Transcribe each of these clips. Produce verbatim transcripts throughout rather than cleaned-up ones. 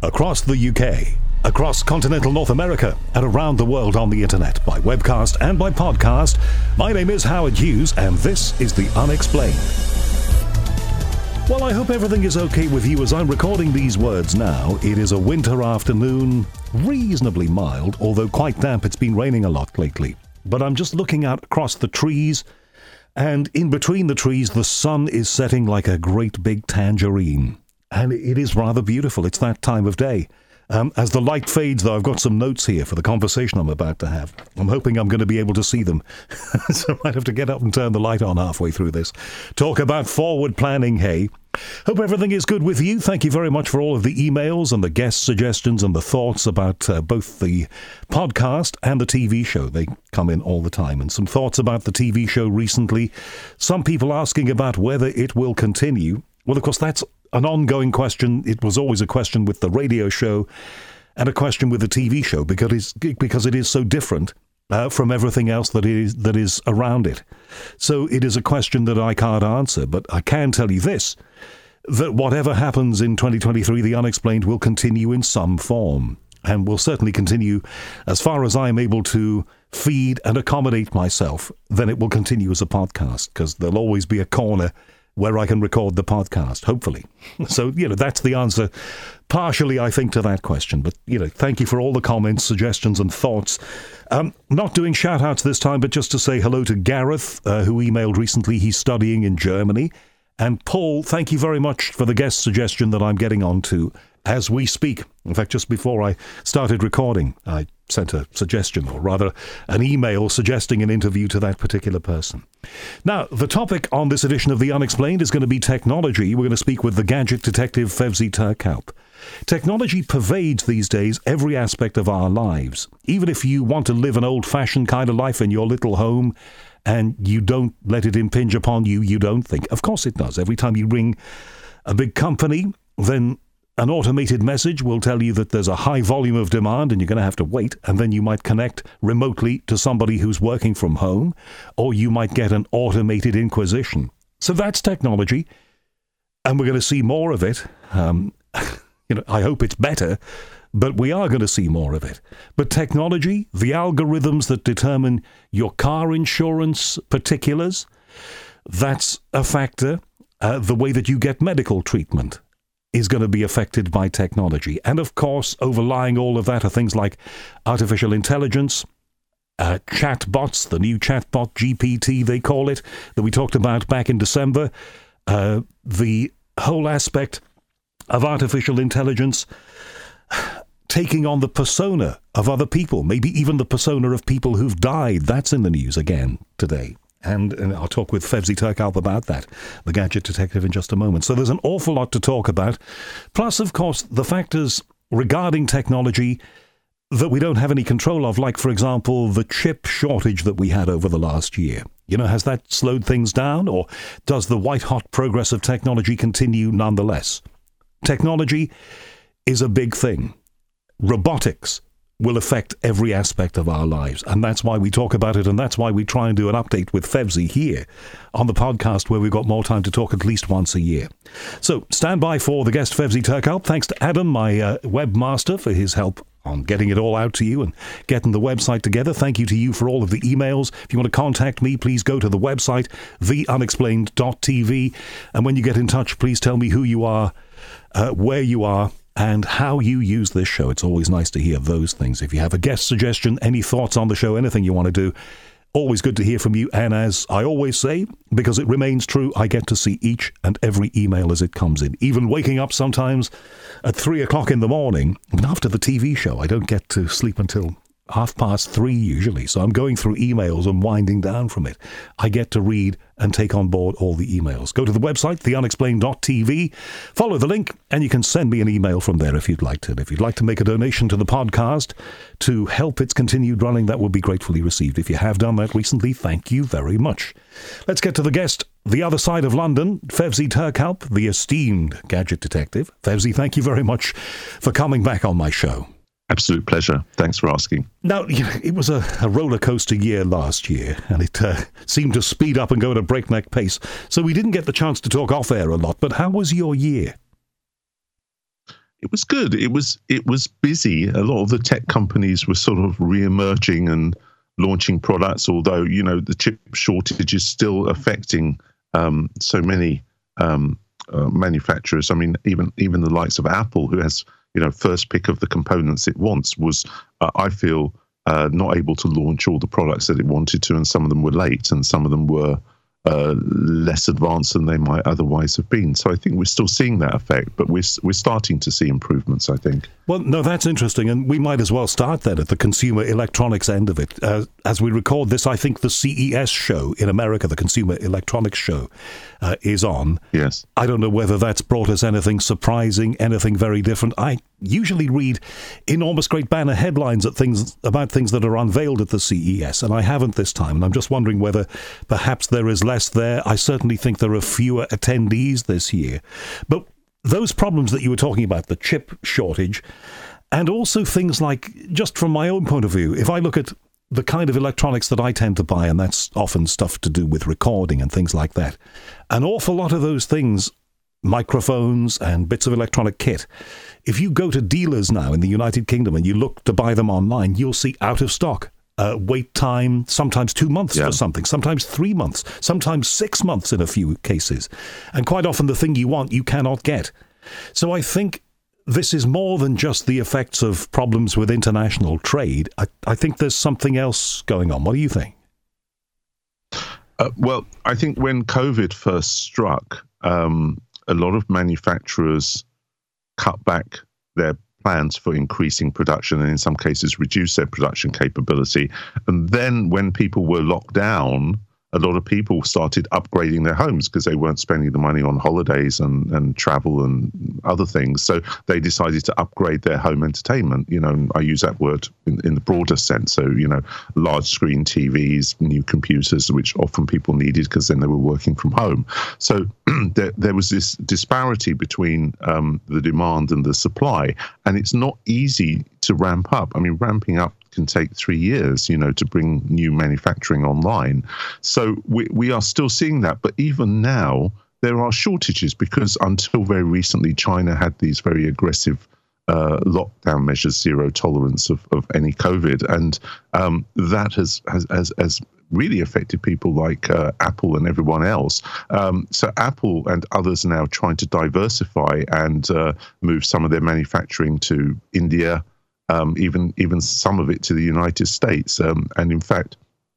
across the U K, across continental North America, and around the world on the internet, by webcast and by podcast. My name is Howard Hughes, and this is The Unexplained. Well, I hope everything is okay with you as I'm recording these words now. It is a winter afternoon, reasonably mild, although quite damp. It's been raining a lot lately. But I'm just looking out across the trees, and in between the trees, the sun is setting like a great big tangerine. And it is rather beautiful. It's that time of day. Um, as the light fades, though, I've got some notes here for the conversation I'm about to have. I'm hoping I'm going to be able to see them. So I might have to get up and turn the light on halfway through this. Talk about forward planning, hey. Hope everything is good with you. Thank you very much for all of the emails and the guest suggestions and the thoughts about uh, both the podcast and the T V show. They come in all the time. And some thoughts about the T V show recently. Some people asking about whether it will continue. Well, of course, that's an ongoing question. It was always a question with the radio show and a question with the T V show because it's, because it is so different uh, from everything else that is, that is around it. So it is a question that I can't answer, but I can tell you this, that whatever happens in twenty twenty-three, The Unexplained will continue in some form and will certainly continue as far as I am able to feed and accommodate myself. Then it will continue as a podcast because there'll always be a corner where I can record the podcast, hopefully. So, you know, that's the answer, partially, I think, to that question. But, you know, thank you for all the comments, suggestions and thoughts. Um, not doing shout-outs this time, but just to say hello to Gareth, uh, who emailed recently. He's studying in Germany. And Paul, thank you very much for the guest suggestion that I'm getting on to as we speak. In fact, just before I started recording, I sent a suggestion, or rather an email suggesting an interview to that particular person. Now, the topic on this edition of The Unexplained is going to be technology. We're going to speak with the gadget detective Fevzi Turkalp. Technology pervades these days every aspect of our lives. Even if you want to live an old-fashioned kind of life in your little home and you don't let it impinge upon you, you don't think. Of course it does. Every time you ring a big company, then an automated message will tell you that there's a high volume of demand and you're going to have to wait, and then you might connect remotely to somebody who's working from home, or you might get an automated inquisition. So that's technology, and we're going to see more of it. Um, you know, I hope it's better, but we are going to see more of it. But technology, the algorithms that determine your car insurance particulars, that's a factor. Uh, the way that you get medical treatment is going to be affected by technology. And of course, overlying all of that are things like artificial intelligence, uh, chatbots, the new chatbot G P T they call it, that we talked about back in December, uh, the whole aspect of artificial intelligence taking on the persona of other people, maybe even the persona of people who've died. That's in the news again today. And, and I'll talk with Fevzi Turkalp about that, the gadget detective, in just a moment. So there's an awful lot to talk about. Plus, of course, the factors regarding technology that we don't have any control of, like, for example, the chip shortage that we had over the last year. You know, has that slowed things down, or does the white-hot progress of technology continue nonetheless? Technology is a big thing. Robotics will affect every aspect of our lives. And that's why we talk about it, and that's why we try and do an update with Fevzi here on the podcast, where we've got more time to talk at least once a year. So stand by for the guest Fevzi Turkalp. Thanks to Adam, my uh, webmaster, for his help on getting it all out to you and getting the website together. Thank you to you for all of the emails. If you want to contact me, please go to the website, the unexplained dot t v. And when you get in touch, please tell me who you are, uh, where you are, and how you use this show. It's always nice to hear those things. If you have a guest suggestion, any thoughts on the show, anything you want to do, always good to hear from you. And as I always say, because it remains true, I get to see each and every email as it comes in. Even waking up sometimes at three o'clock in the morning, and after the T V show, I don't get to sleep until half past three usually. So I'm going through emails and winding down from it. I get to read and take on board all the emails. Go to the website, the unexplained dot t v, follow the link, and you can send me an email from there if you'd like to. And if you'd like to make a donation to the podcast to help its continued running, that would be gratefully received. If you have done that recently, thank you very much. Let's get to the guest, the other side of London, Fevzi Turkalp, the esteemed gadget detective. Fevzi, thank you very much for coming back on my show. Absolute pleasure. Thanks for asking. Now, it was a, a roller coaster year last year, and it uh, seemed to speed up and go at a breakneck pace. So we didn't get the chance to talk off air a lot, but how was your year? It was good. It was it was busy. A lot of the tech companies were sort of re-emerging and launching products, although, you know, the chip shortage is still affecting um, so many um, uh, manufacturers. I mean, even even the likes of Apple, who has, you know, first pick of the components it wants, was, uh, I feel, uh, not able to launch all the products that it wanted to, and some of them were late, and some of them were Uh, less advanced than they might otherwise have been. So I think we're still seeing that effect, but we're we're starting to see improvements, I think. Well, no, that's interesting, and we might as well start then at the consumer electronics end of it. Uh, as we record this, I think the C E S show in America, the Consumer Electronics Show, uh, is on. Yes. I don't know whether that's brought us anything surprising, anything very different. I usually read enormous great banner headlines at things about things that are unveiled at the C E S, and I haven't this time, and I'm just wondering whether perhaps there is less there. I certainly think there are fewer attendees this year. But those problems that you were talking about, the chip shortage, and also things like, just from my own point of view, if I look at the kind of electronics that I tend to buy, and that's often stuff to do with recording and things like that, an awful lot of those things, microphones and bits of electronic kit, if you go to dealers now in the United Kingdom and you look to buy them online, you'll see out of stock. Uh, wait time, sometimes two months yeah. for something, sometimes three months, sometimes six months in a few cases. And quite often the thing you want, you cannot get. So I think this is more than just the effects of problems with international trade. I, I think there's something else going on. What do you think? Uh, well, I think when COVID first struck, um, a lot of manufacturers cut back their plans for increasing production, and in some cases reduce their production capability. And then when people were locked down, a lot of people started upgrading their homes because they weren't spending the money on holidays and, and travel and other things. So they decided to upgrade their home entertainment. You know, I use that word in, in the broader sense. So, you know, large screen T Vs, new computers, which often people needed because then they were working from home. So there, there was this disparity between um, the demand and the supply, and it's not easy to ramp up. I mean, ramping up can take three years, you know, to bring new manufacturing online. So we we are still seeing that. But even now, there are shortages because until very recently, China had these very aggressive uh, lockdown measures, zero tolerance of, of any COVID. And um, that has, has, has, has really affected people like uh, Apple and everyone else. Um, so Apple and others are now trying to diversify and uh, move some of their manufacturing to India, Um, even even some of it to the United States, um, and in fact,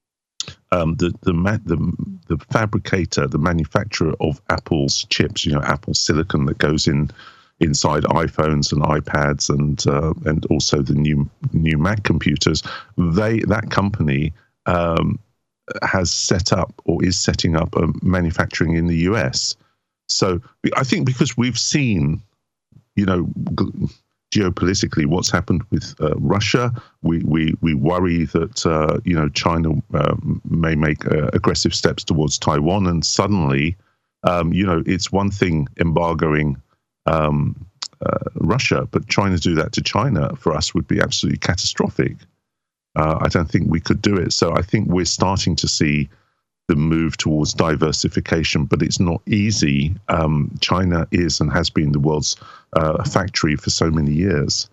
um, the the, ma- the the fabricator, the manufacturer of Apple's chips, you know, Apple silicon that goes in inside iPhones and iPads, and uh, and also the new new Mac computers, they that company um, has set up or is setting up a manufacturing in the U S. So I think because we've seen, you know, G- geopolitically, what's happened with uh, Russia, we, we we worry that uh, you know China uh, may make uh, aggressive steps towards Taiwan, and suddenly, um, you know, it's one thing embargoing um, uh, Russia, but China do that to China for us would be absolutely catastrophic. Uh, I don't think we could do it. So I think we're starting to see the move towards diversification, but it's not easy. Um, China is and has been the world's uh, factory for so many years.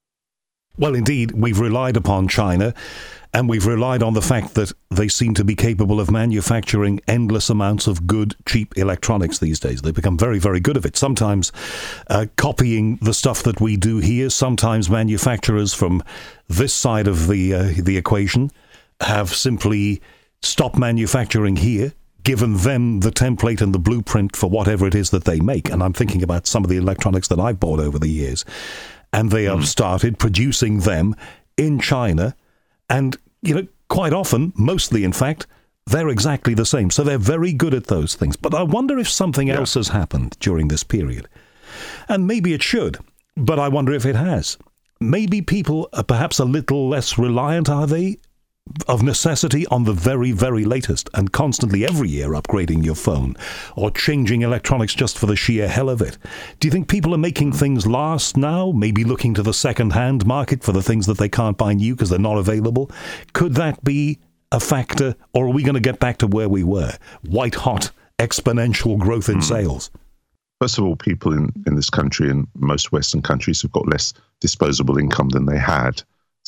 Well, indeed, we've relied upon China, and we've relied on the fact that they seem to be capable of manufacturing endless amounts of good, cheap electronics these days. They've become very, very good at it, sometimes uh, copying the stuff that we do here. Sometimes manufacturers from this side of the uh, the equation have simply stop manufacturing here, given them the template and the blueprint for whatever it is that they make. And I'm thinking about some of the electronics that I've bought over the years. And they have mm. started producing them in China. And, you know, quite often, mostly in fact, they're exactly the same. So they're very good at those things. But I wonder if something yeah. else has happened during this period. And maybe it should, but I wonder if it has. Maybe people are perhaps a little less reliant, are they, of necessity, on the very, very latest, and constantly every year upgrading your phone or changing electronics just for the sheer hell of it. Do you think people are making things last now, maybe looking to the second-hand market for the things that they can't buy new because they're not available? Could that be a factor, or are we going to get back to where we were? White-hot, exponential growth in mm. sales? first of all, people in, in this country and most Western countries have got less disposable income than they had.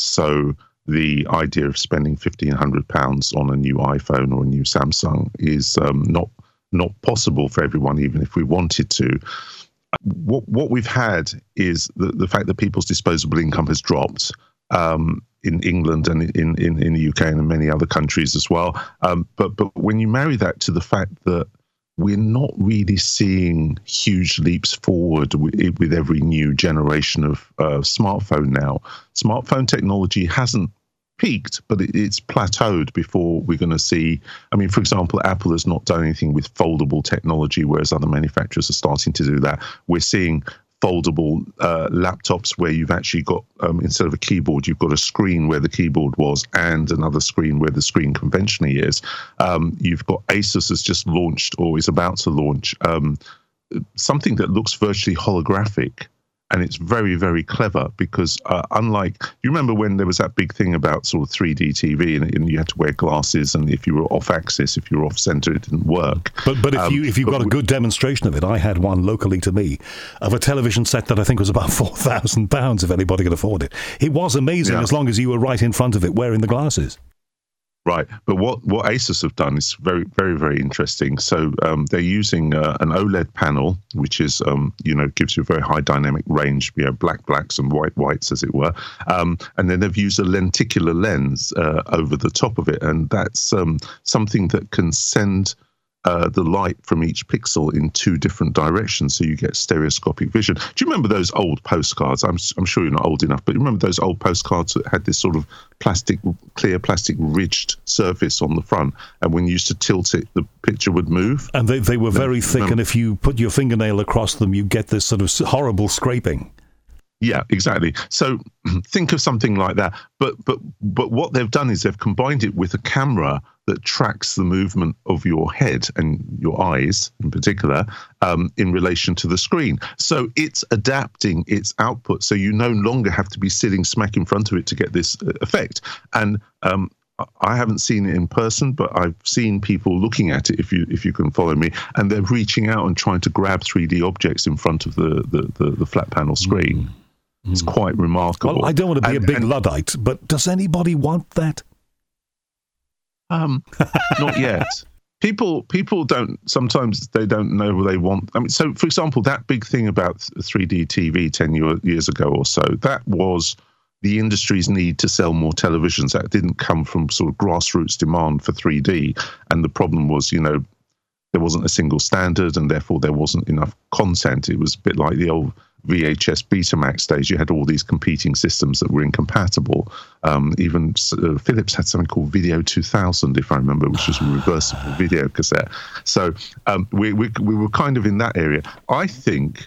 So the idea of spending fifteen hundred pounds on a new iPhone or a new Samsung is um, not not possible for everyone, even if we wanted to. What what we've had is the, the fact that people's disposable income has dropped um, in England and in, in, in the U K and in many other countries as well. Um, but but when you marry that to the fact that we're not really seeing huge leaps forward with, with every new generation of uh, smartphone now. Smartphone technology hasn't peaked, but it, it's plateaued before we're going to see. I mean, for example, Apple has not done anything with foldable technology, whereas other manufacturers are starting to do that. We're seeing foldable uh, laptops where you've actually got, um, instead of a keyboard, you've got a screen where the keyboard was and another screen where the screen conventionally is. Um, you've got Asus has just launched or is about to launch um, something that looks virtually holographic. And it's very, very clever because uh, unlike, you remember when there was that big thing about sort of three D T V and, and you had to wear glasses, and if you were off axis, if you were off center, it didn't work. But but if um, you if you've got a good demonstration of it, I had one locally to me of a television set that I think was about four thousand pounds if anybody could afford it. It was amazing yeah. as long as you were right in front of it wearing the glasses. Right, but what, what Asus have done is very, very, very interesting. So um, they're using uh, an OLED panel, which is, um, you know, gives you a very high dynamic range, you know, black blacks and white whites, as it were. Um, and then they've used a lenticular lens uh, over the top of it, and that's um, something that can send uh, the light from each pixel in two different directions, so you get stereoscopic vision. Do you remember those old postcards? I'm I'm sure you're not old enough, but you remember those old postcards that had this sort of plastic, clear plastic ridged surface on the front, and when you used to tilt it, the picture would move? And they, they were very thick, remember? And if you put your fingernail across them, you get this sort of horrible scraping. Yeah, exactly. So think of something like that. But but but what they've done is they've combined it with a camera that tracks the movement of your head and your eyes in particular um, in relation to the screen. So it's adapting its output. So you no longer have to be sitting smack in front of it to get this effect. And um, I haven't seen it in person, but I've seen people looking at it, if you if you can follow me, and they're reaching out and trying to grab three D objects in front of the, the, the, the flat panel screen. Mm. It's quite remarkable. Well, I don't want to be and, a big and, Luddite, but does anybody want that? Um, not yet. People, people don't. Sometimes they don't know what they want. I mean, so for example, that big thing about three D T V ten years ago or so, that was the industry's need to sell more televisions. That didn't come from sort of grassroots demand for three D. And the problem was, you know, there wasn't a single standard, and therefore there wasn't enough content. It was a bit like the old V H S Betamax days. You had all these competing systems that were incompatible. Um, even uh, Philips had something called Video two thousand, if I remember, which was a reversible video cassette. So um, we, we we were kind of in that area. I think,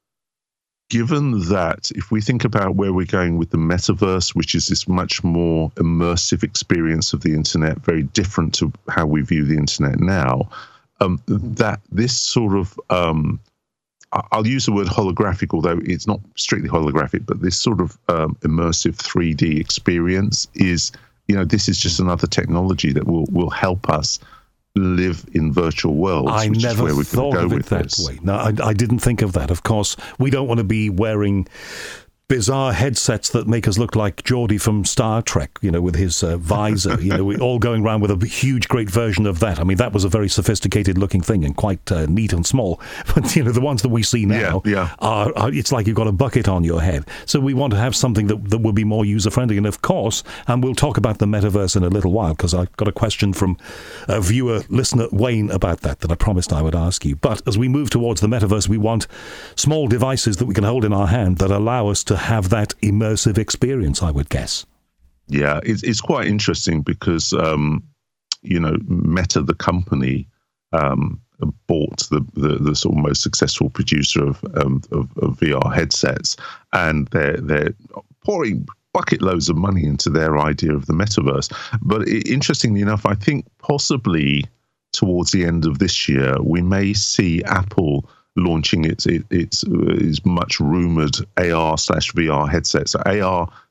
given that if we think about where we're going with the metaverse, which is this much more immersive experience of the internet, very different to how we view the internet now, um, that this sort of um, I'll use the word holographic, although it's not strictly holographic, but this sort of um, immersive three D experience is, you know, this is just another technology that will, will help us live in virtual worlds. I which never is where we're thought go of it with that this. way. No, I, I didn't think of that. Of course, we don't want to be wearing bizarre headsets that make us look like Geordi from Star Trek, you know, with his uh, visor. You know, we're all going around with a huge, great version of that. I mean, that was a very sophisticated-looking thing and quite uh, neat and small. But, you know, the ones that we see now, yeah, yeah. Are, are, it's like you've got a bucket on your head. So we want to have something that, that will be more user-friendly. And, of course, and we'll talk about the metaverse in a little while, because I've got a question from a viewer, listener, Wayne, about that, that I promised I would ask you. But as we move towards the metaverse, we want small devices that we can hold in our hand that allow us to have that immersive experience, I would guess. Yeah, it's it's quite interesting because um, you know, Meta, the company, um, bought the, the the sort of most successful producer of um, of, of V R headsets, and they're they're pouring bucket loads of money into their idea of the metaverse. But it, interestingly enough, I think possibly towards the end of this year, we may see Apple launching its it, its, its much rumored A R slash V R headsets. So A R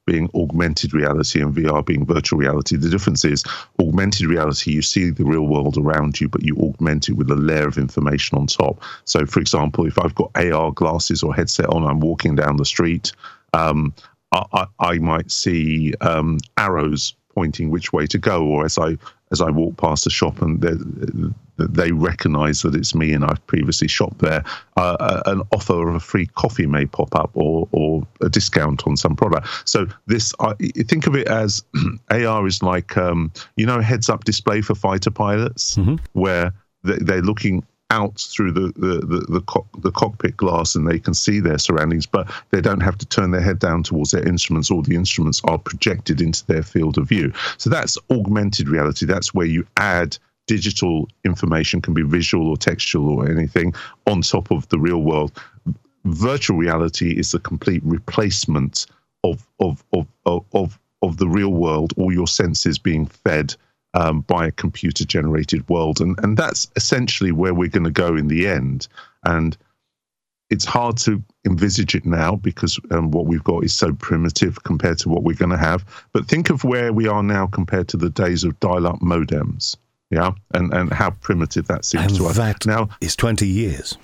being augmented reality and V R being virtual reality. The difference is augmented reality, you see the real world around you, but you augment it with a layer of information on top. So, for example, if I've got A R glasses or headset on, I'm walking down the street, um, I, I, I might see um, arrows pointing which way to go, or as I as I walk past a shop and they recognise that it's me and I've previously shopped there, uh, an offer of a free coffee may pop up, or or a discount on some product. So this, I think of it as A R is like um, you know, a heads-up display for fighter pilots, mm-hmm. where they're looking out through the the the, the, co- the cockpit glass and they can see their surroundings, but they don't have to turn their head down towards their instruments. All the instruments are projected into their field of view. So that's augmented reality. That's where you add digital information, can be visual or textual or anything, on top of the real world. Virtual reality is the complete replacement of of of of of, of the real world, all your senses being fed Um, by a computer-generated world. And, and that's essentially where we're going to go in the end. And it's hard to envisage it now because um, what we've got is so primitive compared to what we're going to have. But think of where we are now compared to the days of dial-up modems, yeah? And and how primitive that seems and to us. that now is twenty years.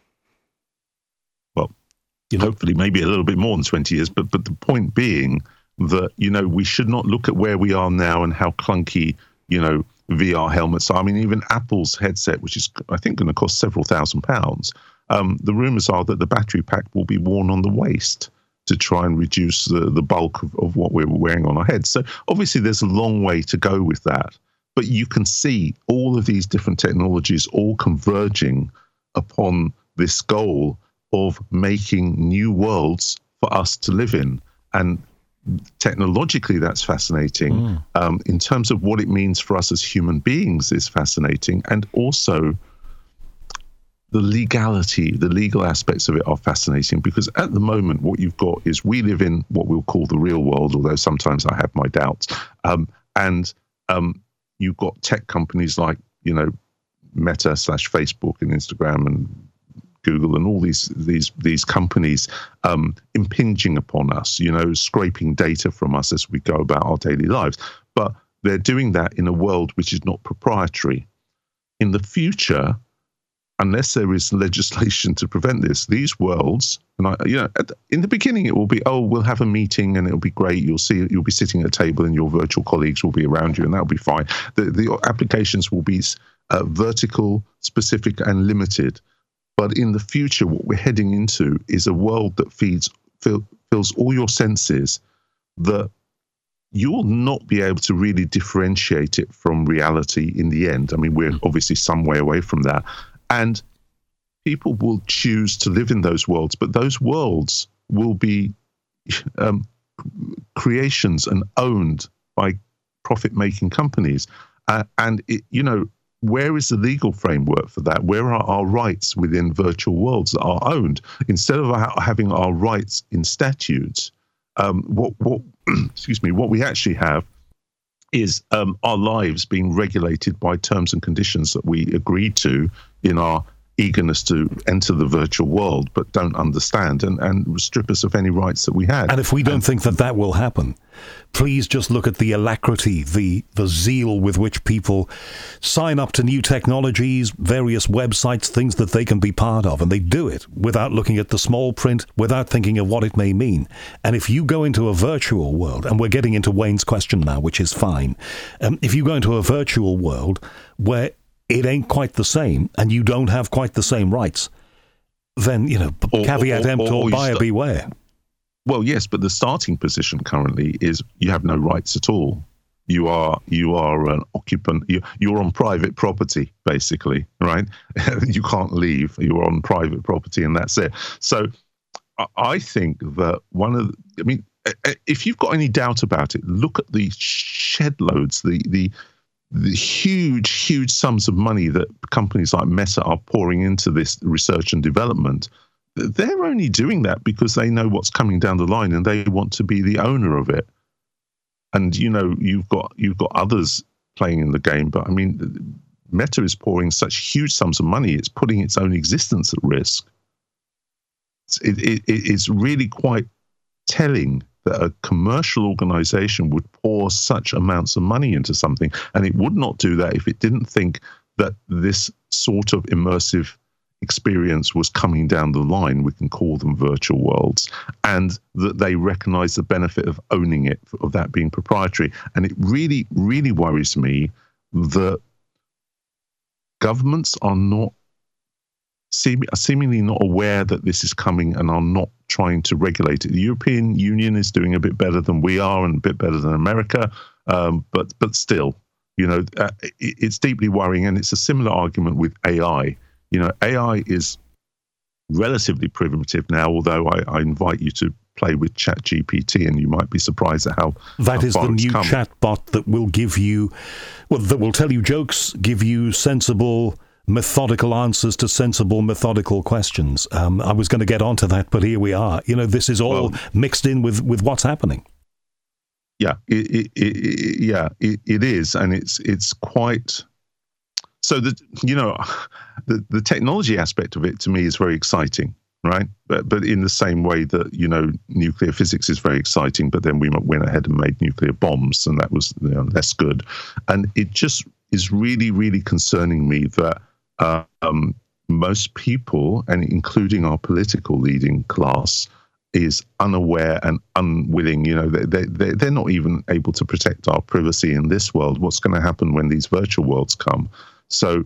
Well, you know, hopefully maybe a little bit more than twenty years. But, but the point being that, you know, we should not look at where we are now and how clunky, you know, V R helmets. I mean, even Apple's headset, which is, I think, going to cost several thousand pounds. Um, the rumors are that the battery pack will be worn on the waist to try and reduce the, the bulk of, of what we're wearing on our heads. So obviously there's a long way to go with that. But you can see all of these different technologies all converging upon this goal of making new worlds for us to live in. And technologically, that's fascinating. Mm. Um, in terms of what it means for us as human beings is fascinating. And also the legality, the legal aspects of it are fascinating, because at the moment, what you've got is we live in what we'll call the real world, although sometimes I have my doubts. Um, and um, you've got tech companies like, you know, Meta slash Facebook and Instagram and Google and all these these these companies um, impinging upon us, you know, scraping data from us as we go about our daily lives. But they're doing that in a world which is not proprietary. In the future, unless there is legislation to prevent this, these worlds, and I, you know, at the, in the beginning it will be, oh, we'll have a meeting and it'll be great. You'll see, you'll be sitting at a table and your virtual colleagues will be around you, and that'll be fine. The the applications will be uh, vertical, specific, and limited. But in the future, what we're heading into is a world that feeds fill, fills all your senses, that you'll not be able to really differentiate it from reality in the end. I mean, we're obviously some way away from that. And people will choose to live in those worlds, but those worlds will be um, creations and owned by profit-making companies. Uh, and, it, you know, where is the legal framework for that? Where are our rights within virtual worlds that are owned? Instead of having our rights in statutes, um, what, what, excuse me, what we actually have is um, our lives being regulated by terms and conditions that we agreed to in our eagerness to enter the virtual world, but don't understand, and, and strip us of any rights that we had. And if we don't and, think that that will happen, please just look at the alacrity, the the zeal with which people sign up to new technologies, various websites, things that they can be part of, and they do it without looking at the small print, without thinking of what it may mean. And if you go into a virtual world, and we're getting into Wayne's question now, which is fine, um, if you go into a virtual world where it ain't quite the same, and you don't have quite the same rights, then, you know, or, caveat or, emptor, or buyer st- beware. Well, yes, but the starting position currently is you have no rights at all. You are you are an occupant. You, you're on private property, basically, right? You can't leave. You're on private property, and that's it. So I think that one of the, I mean, if you've got any doubt about it, look at the shed loads, the the the huge, huge sums of money that companies like Meta are pouring into this research and development. They're only doing that because they know what's coming down the line and they want to be the owner of it. And, you know, you've got you've got others playing in the game. But, I mean, Meta is pouring such huge sums of money, it's putting its own existence at risk. It, it, it's really quite telling that a commercial organization would pour such amounts of money into something. And it would not do that if it didn't think that this sort of immersive experience was coming down the line, we can call them virtual worlds, and that they recognize the benefit of owning it, of that being proprietary. And it really, really worries me that governments are not seem, are seemingly not aware that this is coming and are not trying to regulate it. The European Union is doing a bit better than we are and a bit better than America, um, but but still, you know, uh, it, it's deeply worrying. And it's a similar argument with A I. You know, A I is relatively primitive now, although I, I invite you to play with ChatGPT and you might be surprised at how That how is the new come. chatbot that will give you, well, that will tell you jokes, give you sensible, methodical answers to sensible, methodical questions. Um, I was going to get onto that, but here we are. You know, this is all well, mixed in with, with what's happening. Yeah, it, it, it, yeah, it, it is. And it's it's quite... So, the you know, the, the technology aspect of it to me is very exciting, right? But but in the same way that, you know, nuclear physics is very exciting, but then we went ahead and made nuclear bombs and that was, you know, less good. And it just is really, really concerning me that uh, um, most people, and including our political leading class, is unaware and unwilling. You know, they, they, they're not even able to protect our privacy in this world. What's going to happen when these virtual worlds come? So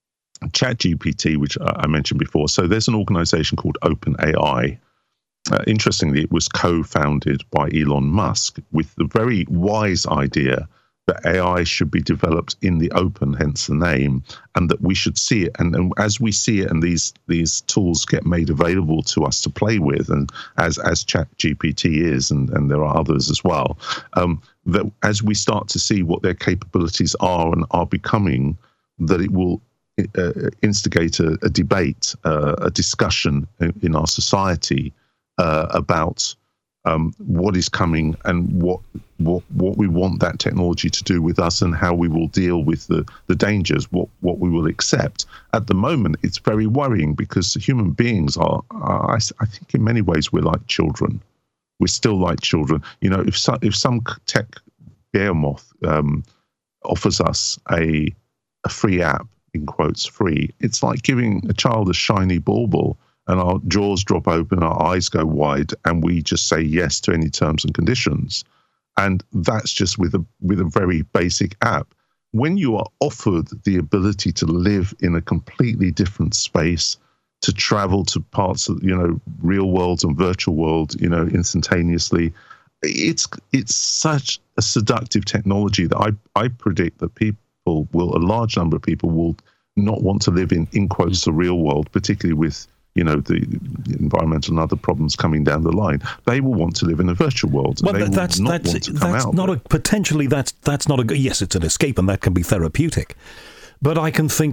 ChatGPT, which I mentioned before, so there's an organization called OpenAI. Uh, interestingly, it was co-founded by Elon Musk with the very wise idea that A I should be developed in the open, hence the name, and that we should see it. And, and as we see it and these these tools get made available to us to play with, and as, as ChatGPT is, and, and there are others as well, um, that as we start to see what their capabilities are and are becoming, that it will uh, instigate a, a debate, uh, a discussion in, in our society uh, about um, what is coming and what what what we want that technology to do with us and how we will deal with the, the dangers, what, what we will accept. At the moment, it's very worrying because human beings are, are I, I think in many ways, we're like children. We're still like children. You know, if, so, if some tech behemoth um, offers us a a free app, in quotes, free, it's like giving a child a shiny bauble and our jaws drop open, our eyes go wide, and we just say yes to any terms and conditions. And that's just with a with a very basic app. When you are offered the ability to live in a completely different space, to travel to parts of, you know, real worlds and virtual world, you know, instantaneously, it's it's such a seductive technology that I, I predict that people will, a large number of people will not want to live in, in quotes, the real world, particularly with, you know, the environmental and other problems coming down the line. They will want to live in a virtual world. Well, they that's will not that's want to come that's out not a potentially that's that's not a yes, it's an escape and that can be therapeutic, but I can think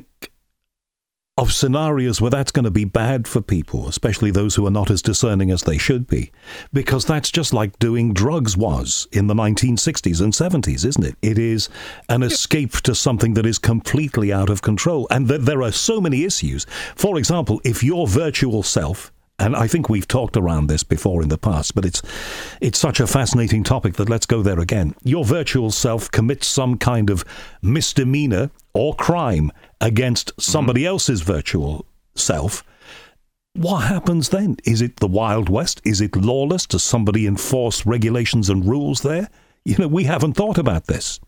of scenarios where that's going to be bad for people, especially those who are not as discerning as they should be, because that's just like doing drugs was in the nineteen sixties and seventies, isn't it? It is an escape to something that is completely out of control. And th- there are so many issues. For example, if your virtual self, and I think we've talked around this before in the past, but it's it's such a fascinating topic that let's go there again. Your virtual self commits some kind of misdemeanor or crime against somebody mm-hmm. else's virtual self. What happens then? Is it the Wild West? Is it lawless? Does somebody enforce regulations and rules there? You know, we haven't thought about this.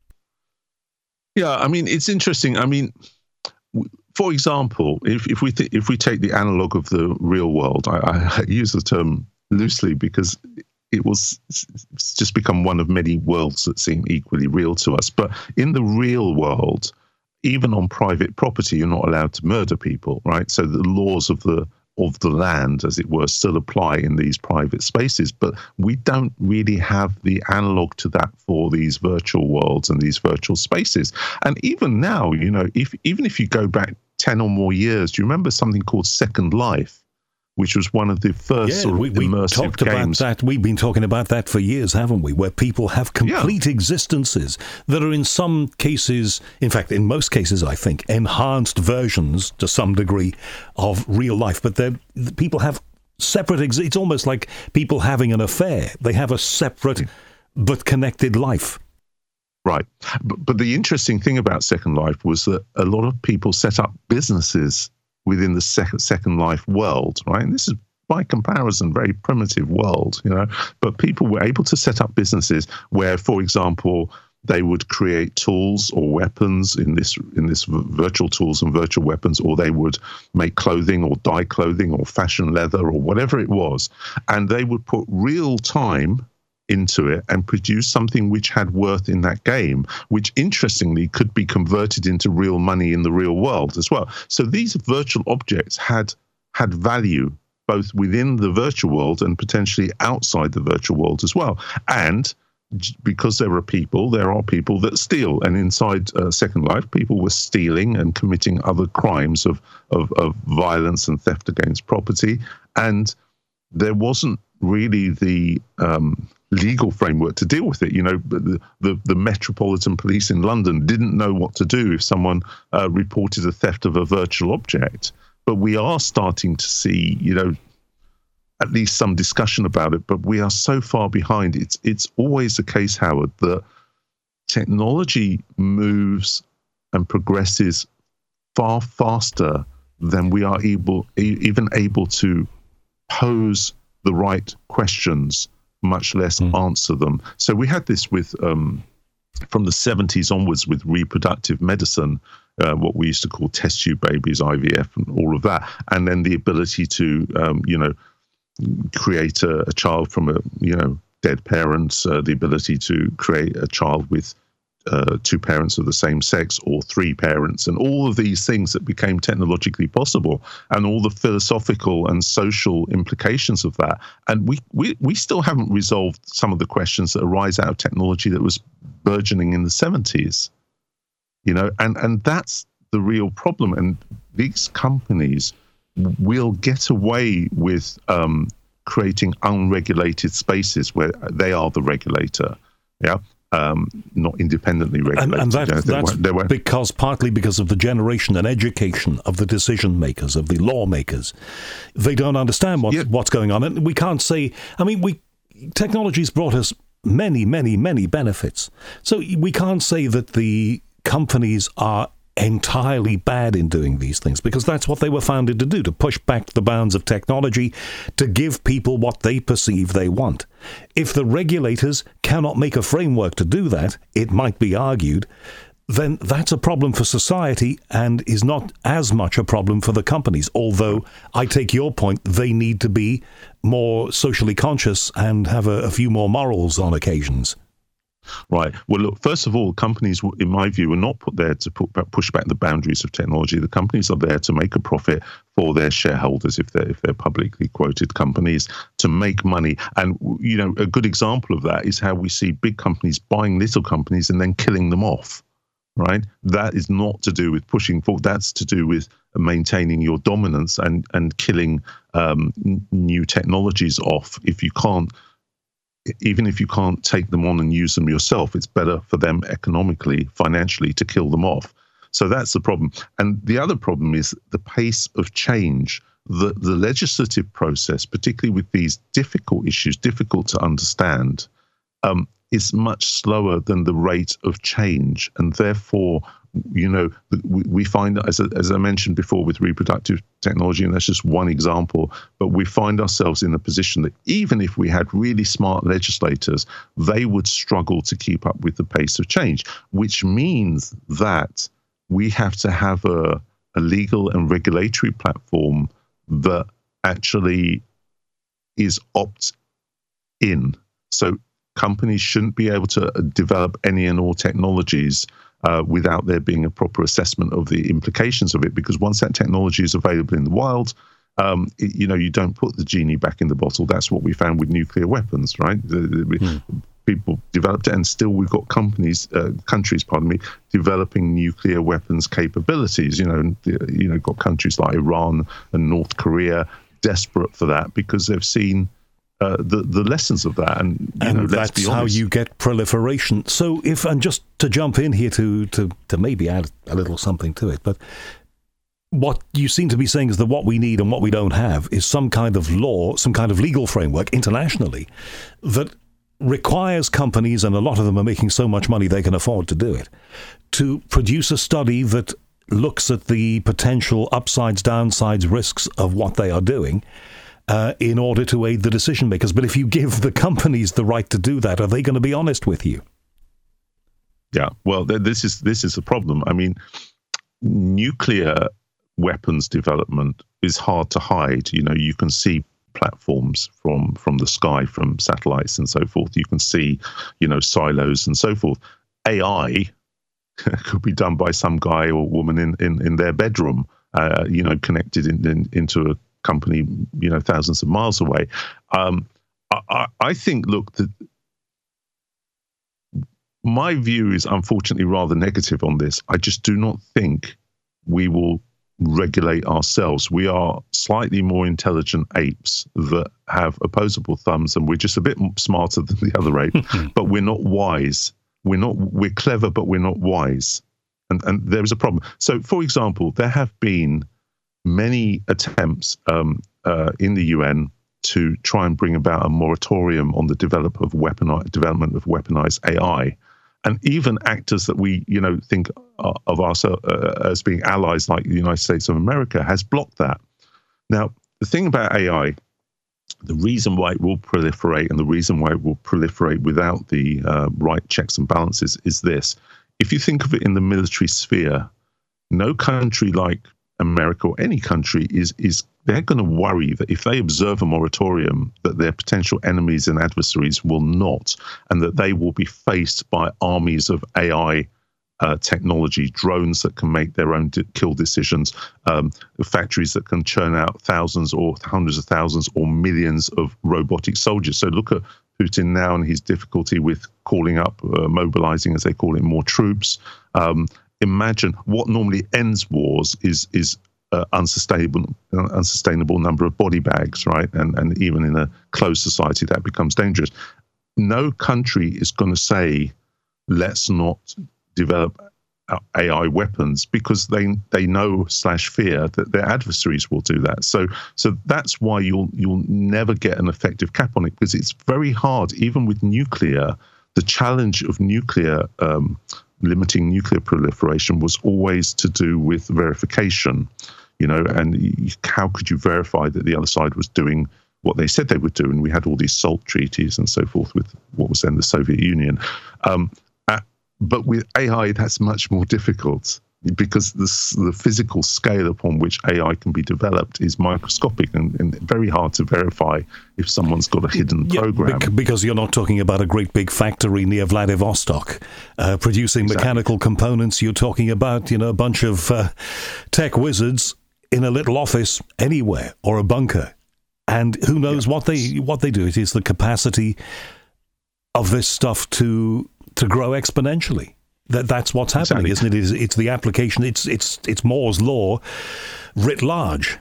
Yeah, I mean, it's interesting. I mean, for example, if, if we th- if we take the analog of the real world, I, I use the term loosely because it will it's just become one of many worlds that seem equally real to us. But in the real world, even on private property, you're not allowed to murder people, right? So the laws of the of the land, as it were, still apply in these private spaces. But we don't really have the analog to that for these virtual worlds and these virtual spaces. And even now, you know, if even if you go back ten or more years, do you remember something called Second Life, which was one of the first yeah, sort of we, we immersive talked games? About that. We've been talking about that for years, haven't we? Where people have complete yeah. existences that are in some cases, in fact, in most cases, I think, enhanced versions to some degree of real life. But people have separate. Ex- it's almost like people having an affair. They have a separate but connected life. Right. But, but the interesting thing about Second Life was that a lot of people set up businesses within the second Second Life world, right? And this is, by comparison, very primitive world, you know. But people were able to set up businesses where, for example, they would create tools or weapons in this in this virtual tools and virtual weapons, or they would make clothing or dye clothing or fashion leather or whatever it was. And they would put real time into it and produce something which had worth in that game, which interestingly could be converted into real money in the real world as well. So these virtual objects had had value both within the virtual world and potentially outside the virtual world as well. And because there are people, there are people that steal. And inside uh, Second Life, people were stealing and committing other crimes of, of, of violence and theft against property. And there wasn't really the um, legal framework to deal with it. You know, the, the, the Metropolitan Police in London didn't know what to do if someone uh, reported a theft of a virtual object. But we are starting to see, you know, at least some discussion about it, but we are so far behind. It's it's always the case, Howard, that technology moves and progresses far faster than we are able even able to pose the right questions, much less mm. answer them. So we had this with um, from the seventies onwards with reproductive medicine, uh, what we used to call test tube babies, I V F, and all of that, and then the ability to um, you know. create a, a child from a you know dead parents, uh, the ability to create a child with uh, two parents of the same sex or three parents, and all of these things that became technologically possible, and all the philosophical and social implications of that. And we we we still haven't resolved some of the questions that arise out of technology that was burgeoning in the seventies. You know, and and that's the real problem. And these companies will get away with um, creating unregulated spaces where they are the regulator, yeah, um, not independently regulated. And, and that, you know, that's they won't, they because partly because of the generation and education of the decision makers, of the lawmakers. They don't understand what, yeah. what's going on. And we can't say, I mean, we technology's brought us many, many, many benefits. So we can't say that the companies are entirely bad in doing these things, because that's what they were founded to do, to push back the bounds of technology, to give people what they perceive they want. If the regulators cannot make a framework to do that, it might be argued, then that's a problem for society and is not as much a problem for the companies. Although I take your point, they need to be more socially conscious and have a, a few more morals on occasions. Right. Well, look, first of all, companies, in my view, are not put there to put, push back the boundaries of technology. The companies are there to make a profit for their shareholders, if they're, if they're publicly quoted companies, to make money. And, you know, a good example of that is how we see big companies buying little companies and then killing them off, right? That is not to do with pushing forward. That's to do with maintaining your dominance and, and killing um, new technologies off. If you can't, even if you can't take them on and use them yourself, it's better for them economically, financially, to kill them off. So that's the problem. And the other problem is the pace of change. The, the legislative process, particularly with these difficult issues, difficult to understand, um, is much slower than the rate of change. And therefore, you know, we, we find, as, as I mentioned before with reproductive technology, and that's just one example, but we find ourselves in a position that even if we had really smart legislators, they would struggle to keep up with the pace of change, which means that we have to have a, a legal and regulatory platform that actually is opt-in. So companies shouldn't be able to develop any and all technologies uh, without there being a proper assessment of the implications of it, because once that technology is available in the wild, um, it, you know, you don't put the genie back in the bottle. That's what we found with nuclear weapons, right? The, the, mm. People developed it, and still we've got companies, uh, countries, pardon me, developing nuclear weapons capabilities. You know, you know, got countries like Iran and North Korea desperate for that because they've seen Uh, the the lessons of that, and you and know, let's that's be how honest. you get proliferation. So, if and just to jump in here to to to maybe add a little something to it, but what you seem to be saying is that what we need and what we don't have is some kind of law, some kind of legal framework internationally that requires companies, and a lot of them are making so much money they can afford to do it, to produce a study that looks at the potential upsides, downsides, risks of what they are doing uh, in order to aid the decision makers. But if you give the companies the right to do that, are they going to be honest with you? Yeah, well, th- this is this is a problem. I mean, nuclear weapons development is hard to hide. You know, you can see platforms from from the sky, from satellites and so forth. You can see, you know, silos and so forth. A I could be done by some guy or woman in in, in their bedroom, uh, you know, connected in, in, into a company, you know, thousands of miles away. Um, I, I think, look, the, my view is unfortunately rather negative on this. I just do not think we will regulate ourselves. We are slightly more intelligent apes that have opposable thumbs, and we're just a bit smarter than the other ape, but we're not wise. We're not. We're clever, but we're not wise, and and there is a problem. So, for example, there have been many attempts um, uh, in the U N to try and bring about a moratorium on the develop of weaponi- development of weaponized A I. And even actors that we, you know, think of ourselves uh, as being allies, like the United States of America, has blocked that. Now, the thing about A I, the reason why it will proliferate and the reason why it will proliferate without the uh, right checks and balances is this. If you think of it in the military sphere, no country like America or any country is is they're going to worry that if they observe a moratorium, that their potential enemies and adversaries will not, and that they will be faced by armies of A I uh, technology, drones that can make their own de- kill decisions, um, factories that can churn out thousands or hundreds of thousands or millions of robotic soldiers. So look at Putin now and his difficulty with calling up, uh, mobilizing, as they call it, more troops. Um, imagine what normally ends wars is is uh, unsustainable uh, unsustainable number of body bags, right? And and even in a closed society that becomes dangerous. No country is going to say, let's not develop A I weapons, because they they know slash fear that their adversaries will do that. So so that's why you'll you'll never get an effective cap on it, because it's very hard, even with nuclear. The challenge of nuclear um, limiting nuclear proliferation was always to do with verification, you know, and how could you verify that the other side was doing what they said they would do? And we had all these SALT treaties and so forth with what was then the Soviet Union. Um, uh, but with A I, that's much more difficult, because the, the physical scale upon which A I can be developed is microscopic and, and very hard to verify if someone's got a hidden yeah, program. Because you're not talking about a great big factory near Vladivostok uh, producing exactly. mechanical components. You're talking about, you know, a bunch of uh, tech wizards in a little office anywhere, or a bunker. And who knows yeah. what they what they do. It is the capacity of this stuff to to grow exponentially. That that's what's happening, exactly. isn't it? It's, it's the application. It's it's it's Moore's law writ large.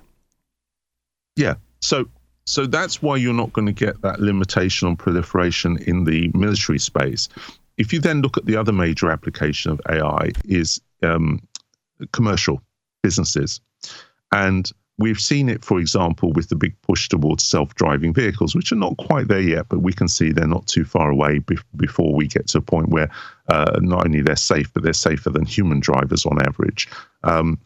Yeah. So so that's why you're not going to get that limitation on proliferation in the military space. If you then look at the other major application of A I is um, commercial businesses, and we've seen it, for example, with the big push towards self-driving vehicles, which are not quite there yet, but we can see they're not too far away be- before we get to a point where uh, not only they're safe, but they're safer than human drivers on average. Um,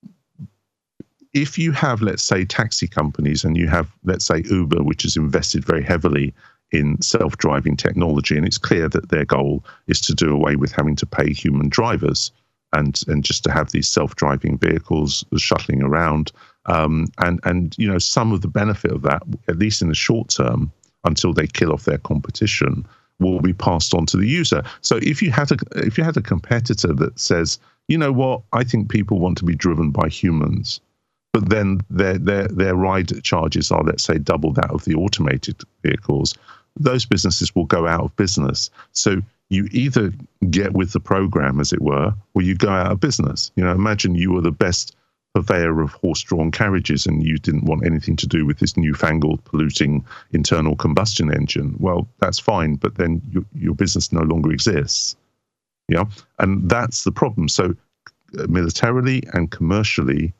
if you have, let's say, taxi companies, and you have, let's say, Uber, which has invested very heavily in self-driving technology, and it's clear that their goal is to do away with having to pay human drivers and, and just to have these self-driving vehicles shuttling around. Um, and, and, you know, some of the benefit of that, at least in the short term, until they kill off their competition, will be passed on to the user. So if you had a, if you had a competitor that says, you know what, I think people want to be driven by humans, but then their, their, their ride charges are, let's say, double that of the automated vehicles, those businesses will go out of business. So you either get with the program, as it were, or you go out of business. You know, imagine you were the best purveyor of horse-drawn carriages and you didn't want anything to do with this newfangled polluting internal combustion engine. Well, that's fine, but then your, your business no longer exists. Yeah, and that's the problem. So uh, militarily and commercially,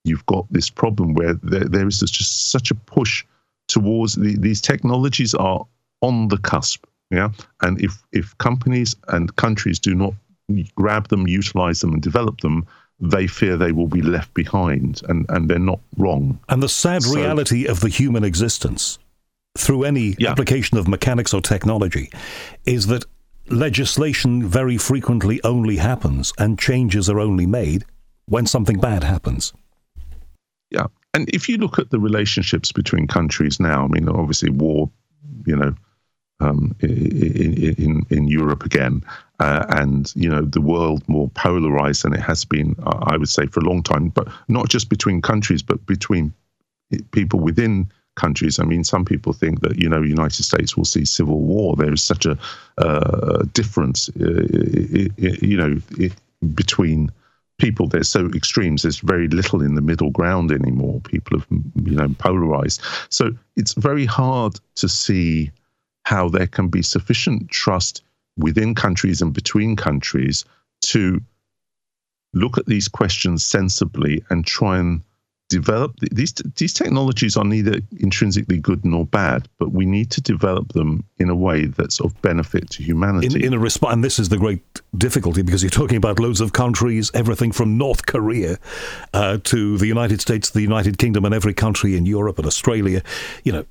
you've got this problem where there, there is just such a push towards the, these technologies are on the cusp. Yeah. And if, if companies and countries do not grab them, utilize them, and develop them, they fear they will be left behind, and, and they're not wrong. And the sad so, reality of the human existence through any yeah. application of mechanics or technology is that legislation very frequently only happens and changes are only made when something bad happens. Yeah. And if you look at the relationships between countries now, I mean, obviously war, you know, um, in, in, in Europe again, uh, and, you know, the world more polarized than it has been, uh, I would say, for a long time, but not just between countries, but between people within countries. I mean, some people think that, you know, United States will see civil war. There is such a uh, difference, uh, you know, between people. They're so extremes. There's very little in the middle ground anymore. People have, you know, polarized. So it's very hard to see how there can be sufficient trust within countries and between countries to look at these questions sensibly and try and develop these these technologies are neither intrinsically good nor bad, but we need to develop them in a way that's of benefit to humanity. In, in a response, and this is the great difficulty, because you're talking about loads of countries, everything from North Korea uh, to the United States, the United Kingdom, and every country in Europe and Australia. You know,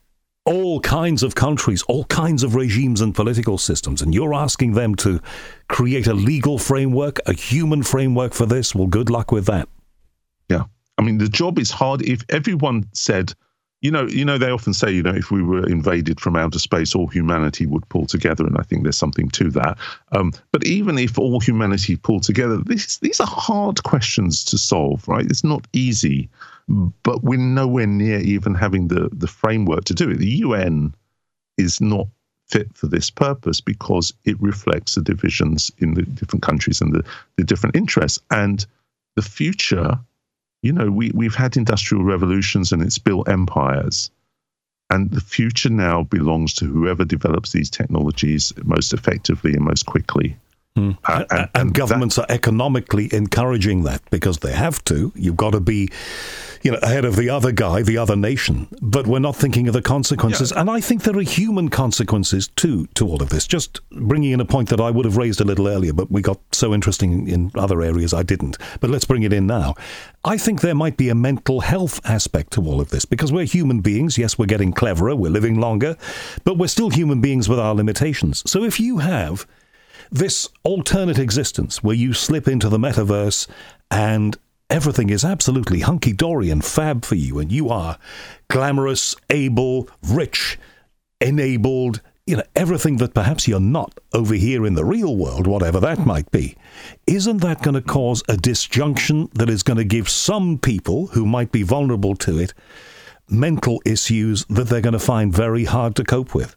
all kinds of countries, all kinds of regimes and political systems, and you're asking them to create a legal framework, a human framework for this. Well, good luck with that. Yeah. I mean, the job is hard. If everyone said, you know, you know, they often say, you know, if we were invaded from outer space, all humanity would pull together, and I think there's something to that. Um, but even if all humanity pulled together, this, these are hard questions to solve, right? It's not easy, but we're nowhere near even having the the framework to do it. The U N is not fit for this purpose because it reflects the divisions in the different countries and the, the different interests. And the future, you know, we, we've had industrial revolutions and it's built empires. And the future now belongs to whoever develops these technologies most effectively and most quickly. Mm. Uh, and, and, and governments that, are economically encouraging that because they have to. You've got to be, you know, ahead of the other guy, the other nation. But we're not thinking of the consequences. Yeah. And I think there are human consequences too to all of this. Just bringing in a point that I would have raised a little earlier, but we got so interesting in other areas I didn't. But let's bring it in now. I think there might be a mental health aspect to all of this because we're human beings. Yes, we're getting cleverer, we're living longer, but we're still human beings with our limitations. So if you have this alternate existence where you slip into the metaverse and everything is absolutely hunky-dory and fab for you, and you are glamorous, able, rich, enabled, you know, everything that perhaps you're not over here in the real world, whatever that might be, isn't that going to cause a disjunction that is going to give some people who might be vulnerable to it mental issues that they're going to find very hard to cope with?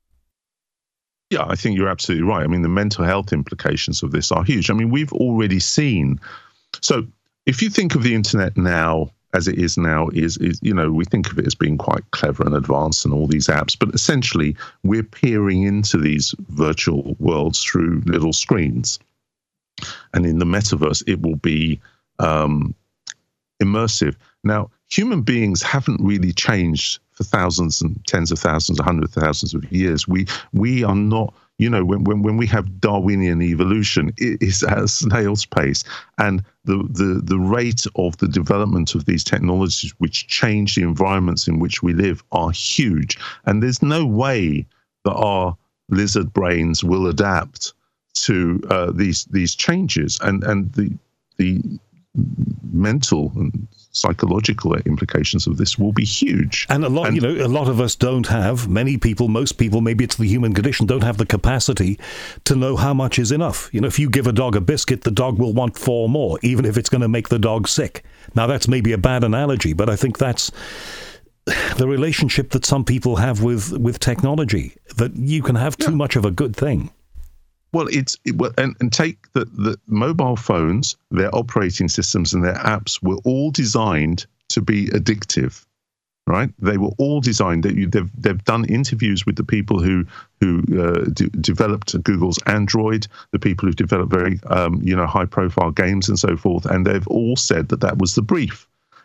Yeah, I think you're absolutely right. I mean, the mental health implications of this are huge. I mean, we've already seen. So if you think of the internet now as it is now, is, is, you know, we think of it as being quite clever and advanced and all these apps, but essentially we're peering into these virtual worlds through little screens. And in the metaverse, it will be um, immersive. Now, human beings haven't really changed for thousands and tens of thousands, hundreds of thousands of years. We we are not, you know, when when, when we have Darwinian evolution, it is at a snail's pace. And the, the, the rate of the development of these technologies, which change the environments in which we live, are huge. And there's no way that our lizard brains will adapt to uh, these these changes. And and the the mental and psychological implications of this will be huge. And a lot, and, you know, a lot of us don't have, many people, most people, maybe it's the human condition, don't have the capacity to know how much is enough. You know, if you give a dog a biscuit, the dog will want four more, even if it's going to make the dog sick. Now, that's maybe a bad analogy, but I think that's the relationship that some people have with, with technology, that you can have too yeah. much of a good thing. Well, it's it, well, and, and take the, the mobile phones, their operating systems and their apps were all designed to be addictive, right? They were all designed. They, they've they've done interviews with the people who who uh, d- developed Google's Android, the people who've developed very um, you know high profile games and so forth, and they've all said that that was the brief.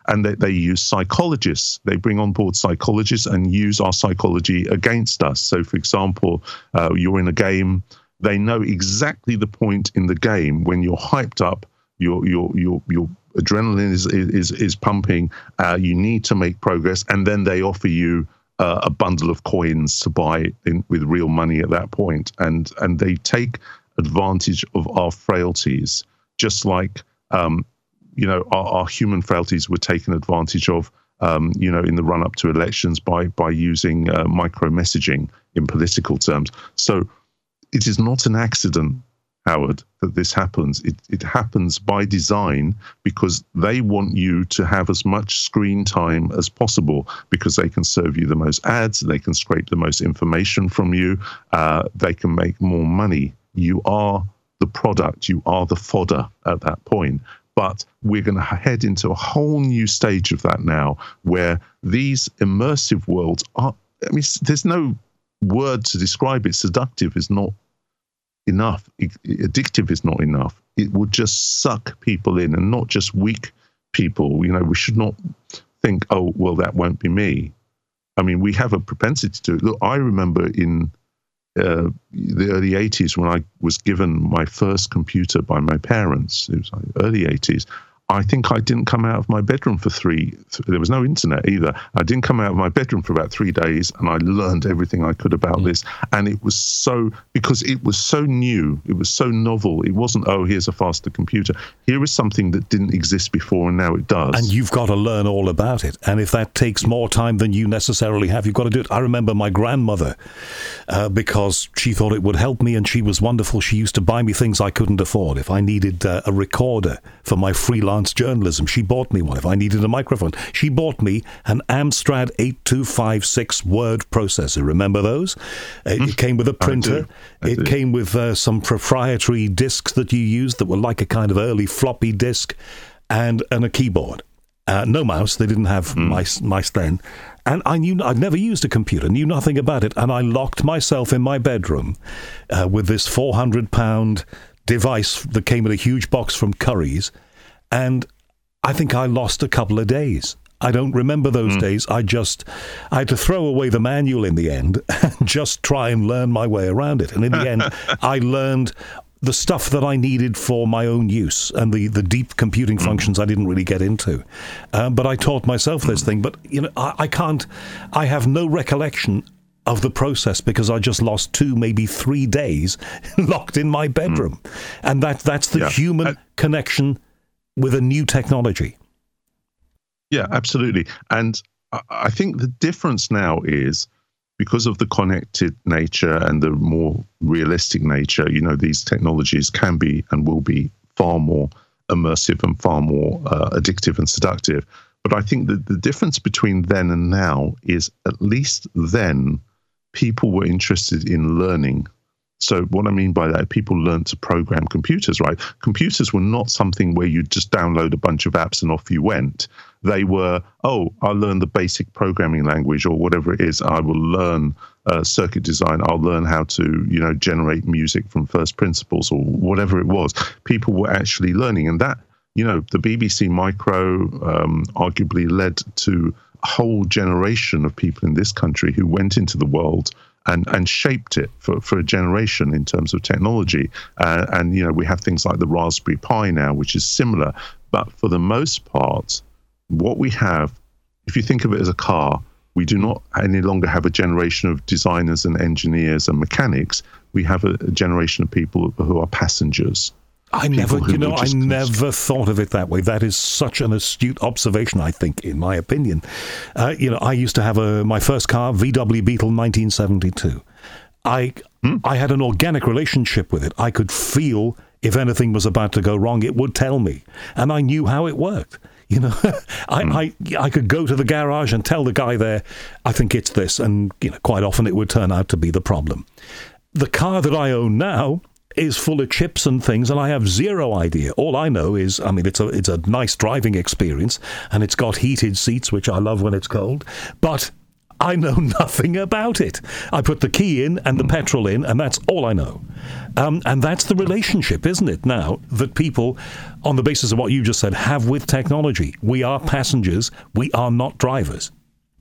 and they, they use psychologists. They bring on board psychologists and use our psychology against us. So, for example, uh, you're in a game. They know exactly the point in the game when you're hyped up, your your your your adrenaline is is is pumping. Uh, you need to make progress, and then they offer you uh, a bundle of coins to buy in, with real money at that point, and and they take advantage of our frailties, just like um, you know our, our human frailties were taken advantage of. Um, you know, in the run up to elections by by using uh, micro messaging in political terms. So. It is not an accident, Howard, that this happens. It, it happens by design because they want you to have as much screen time as possible because they can serve you the most ads, they can scrape the most information from you, uh, they can make more money. You are the product, you are the fodder at that point. But we're going to head into a whole new stage of that now where these immersive worlds are, I mean, there's no word to describe it. Seductive is not enough. Addictive is not enough. It will just suck people in, and not just weak people. You know, we should not think, oh, well, that won't be me. I mean, we have a propensity to. Look, I remember in uh, the early eighties when I was given my first computer by my parents. It was like early eighties. I think I didn't come out of my bedroom for three, th- there was no internet either. I didn't come out of my bedroom for about three days and I learned everything I could about mm. this. And it was so, because it was so new, it was so novel. It wasn't, oh, here's a faster computer. Here is something that didn't exist before and now it does. And you've got to learn all about it. And if that takes more time than you necessarily have, you've got to do it. I remember my grandmother, uh, because she thought it would help me and she was wonderful. She used to buy me things I couldn't afford. If I needed uh, a recorder for my freelance journalism, she bought me one. If I needed a microphone, she bought me an Amstrad eight two five six word processor. Remember those? It, mm. it came with a printer. I do. I it do. came with uh, some proprietary discs that you used that were like a kind of early floppy disk, and, and a keyboard. Uh, no mouse. They didn't have mm. mice, mice then. And I knew I'd never used a computer, knew nothing about it, and I locked myself in my bedroom uh, with this four hundred pound device that came in a huge box from Curry's. And I think I lost a couple of days. I don't remember those mm. days. I just, I had to throw away the manual in the end and just try and learn my way around it. And in the end, I learned the stuff that I needed for my own use and the, the deep computing mm. functions I didn't really get into. Um, but I taught myself this thing. But, you know, I, I can't, I have no recollection of the process because I just lost two, maybe three days locked in my bedroom. Mm. And that that's the yeah. human I- connection with a new technology. Yeah, absolutely. And I think the difference now is because of the connected nature and the more realistic nature, you know, these technologies can be and will be far more immersive and far more uh, addictive and seductive. But I think that the difference between then and now is at least then people were interested in learning. So what I mean by that, people learned to program computers, right? Computers were not something where you just download a bunch of apps and off you went. They were, oh, I'll learn the basic programming language or whatever it is. I will learn uh, circuit design. I'll learn how to, you know, generate music from first principles or whatever it was. People were actually learning. And that, you know, the B B C Micro um, arguably led to a whole generation of people in this country who went into the world and, and shaped it for, for a generation in terms of technology. Uh, and, you know, we have things like the Raspberry Pi now, which is similar. But for the most part, what we have, if you think of it as a car, we do not any longer have a generation of designers and engineers and mechanics. We have a, a generation of people who are passengers. I never, you know, I never thought of it that way. That is such an astute observation, I think, in my opinion. Uh, you know, I used to have a my first car, V W Beetle nineteen seventy-two. I hmm? I had an organic relationship with it. I could feel if anything was about to go wrong, it would tell me. And I knew how it worked. You know, I, hmm. I I could go to the garage and tell the guy there, I think it's this. And, you know, quite often it would turn out to be the problem. The car that I own now is full of chips and things, and I have zero idea. All I know is, I mean, it's a it's a nice driving experience, and it's got heated seats, which I love when it's cold, but I know nothing about it. I put the key in and the petrol in, and that's all I know. Um, and that's the relationship, isn't it, now, that people, on the basis of what you just said, have with technology. We are passengers. We are not drivers.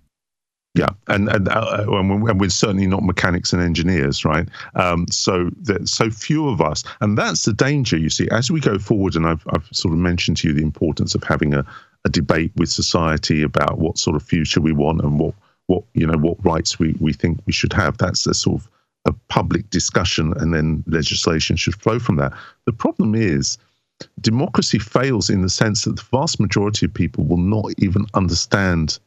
Yeah, and and, uh, and we're certainly not mechanics and engineers, right? Um, so that so few of us, and that's the danger. You see, as we go forward, and I've I've sort of mentioned to you the importance of having a, a debate with society about what sort of future we want and what what you know what rights we, we think we should have. That's a sort of a public discussion, and then legislation should flow from that. The problem is, democracy fails in the sense that the vast majority of people will not even understand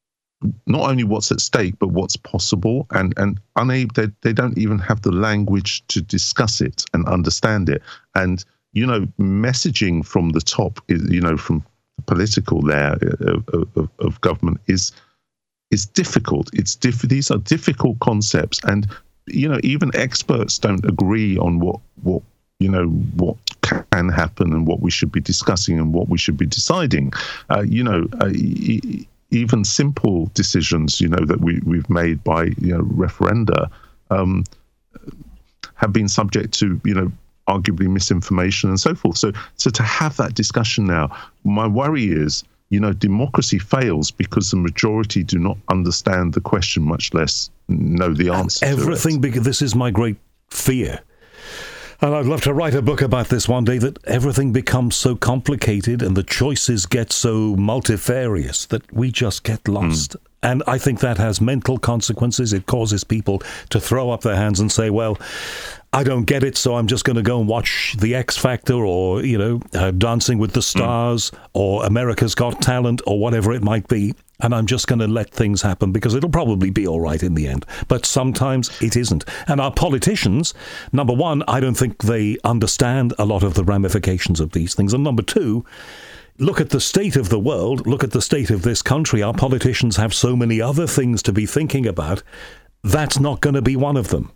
not only what's at stake, but what's possible, and, and unable, they, they don't even have the language to discuss it and understand it. And, you know, messaging from the top, you know, from the political layer of, of, of government is is difficult. It's diff- These are difficult concepts. And, you know, even experts don't agree on what, what you know, what can happen and what we should be discussing and what we should be deciding. Uh, you know, uh, even simple decisions, you know, that we, we've made by, you know, referenda um, have been subject to, you know, arguably misinformation and so forth. So, so to have that discussion now, my worry is, you know, democracy fails because the majority do not understand the question, much less know the answer. And everything, to it. Because this is my great fear. And I'd love to write a book about this one day, that everything becomes so complicated and the choices get so multifarious that we just get lost. Mm. And I think that has mental consequences. It causes people to throw up their hands and say, well, I don't get it, so I'm just going to go and watch The X Factor or, you know, uh, Dancing with the Stars mm. or America's Got Talent or whatever it might be. And I'm just going to let things happen because it'll probably be all right in the end. But sometimes it isn't. And our politicians, number one, I don't think they understand a lot of the ramifications of these things. And number two, look at the state of the world, look at the state of this country. Our politicians have so many other things to be thinking about. That's not going to be one of them.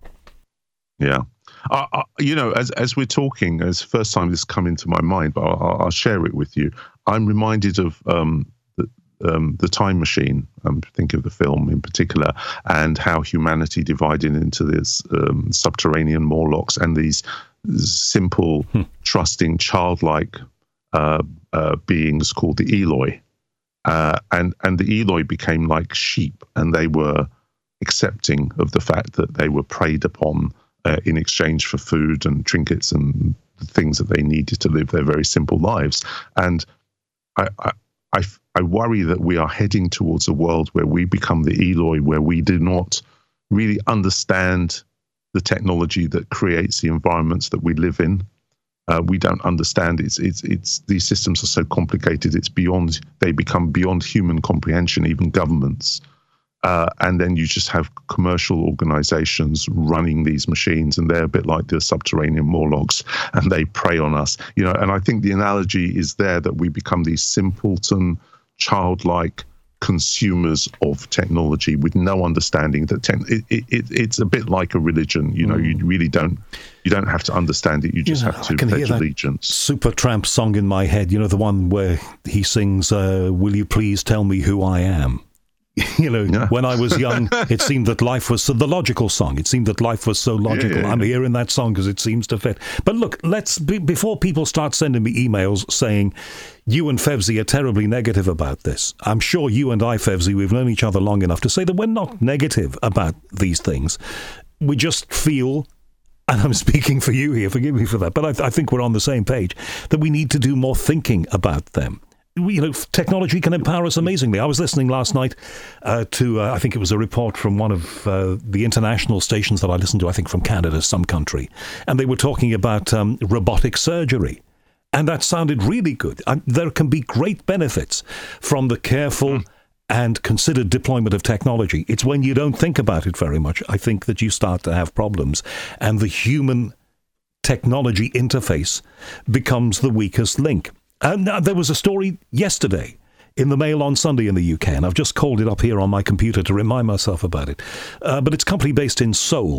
Yeah. Uh, uh, you know, as as we're talking, as the first time this come into my mind, but I'll, I'll share it with you. I'm reminded of um, the, um, the Time Machine. I'm thinking of the film in particular, and how humanity divided into this um, subterranean Morlocks and these simple, hmm. trusting, childlike uh, uh, beings called the Eloi. Uh, and, and the Eloi became like sheep, and they were accepting of the fact that they were preyed upon Uh, in exchange for food and trinkets and the things that they needed to live their very simple lives. And I, I, I, I worry that we are heading towards a world where we become the Eloi, where we do not really understand the technology that creates the environments that we live in. Uh, we don't understand it's it's it's these systems are so complicated. It's beyond they become beyond human comprehension, even governments. Uh, and then you just have commercial organizations running these machines, and they're a bit like the subterranean Morlocks, and they prey on us. You know, and I think the analogy is there that we become these simpleton, childlike consumers of technology with no understanding that te- it, it, it's a bit like a religion. You know, mm. you really don't you don't have to understand it. You just yeah, have to I can pledge hear allegiance. Supertramp song in my head. You know, the one where he sings, uh, "Will you please tell me who I am?" You know, yeah. When I was young, it seemed that life was so, the logical song. It seemed that life was so logical. Yeah, yeah, yeah. I'm hearing that song because it seems to fit. But look, let's be, before people start sending me emails saying you and Fevzi are terribly negative about this. I'm sure you and I, Fevzi, we've known each other long enough to say that we're not negative about these things. We just feel, and I'm speaking for you here, forgive me for that, but I, I think we're on the same page, that we need to do more thinking about them. You know, technology can empower us amazingly. I was listening last night uh, to, uh, I think it was a report from one of uh, the international stations that I listened to, I think from Canada, some country, and they were talking about um, robotic surgery. And that sounded really good. And there can be great benefits from the careful mm. and considered deployment of technology. It's when you don't think about it very much, I think, that you start to have problems. And the human technology interface becomes the weakest link. And uh, there was a story yesterday in the Mail on Sunday in the U K, and I've just called it up here on my computer to remind myself about it. Uh, but it's a company based in Seoul,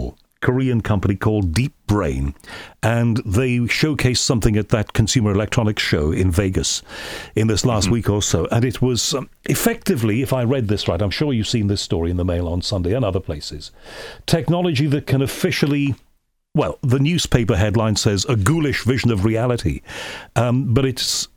Korean company called Deep Brain, and they showcased something at that Consumer Electronics Show in Vegas in this last mm-hmm. week or so, and it was um, effectively, if I read this right, I'm sure you've seen this story in the Mail on Sunday and other places, technology that can officially, well, the newspaper headline says a ghoulish vision of reality, um, but it's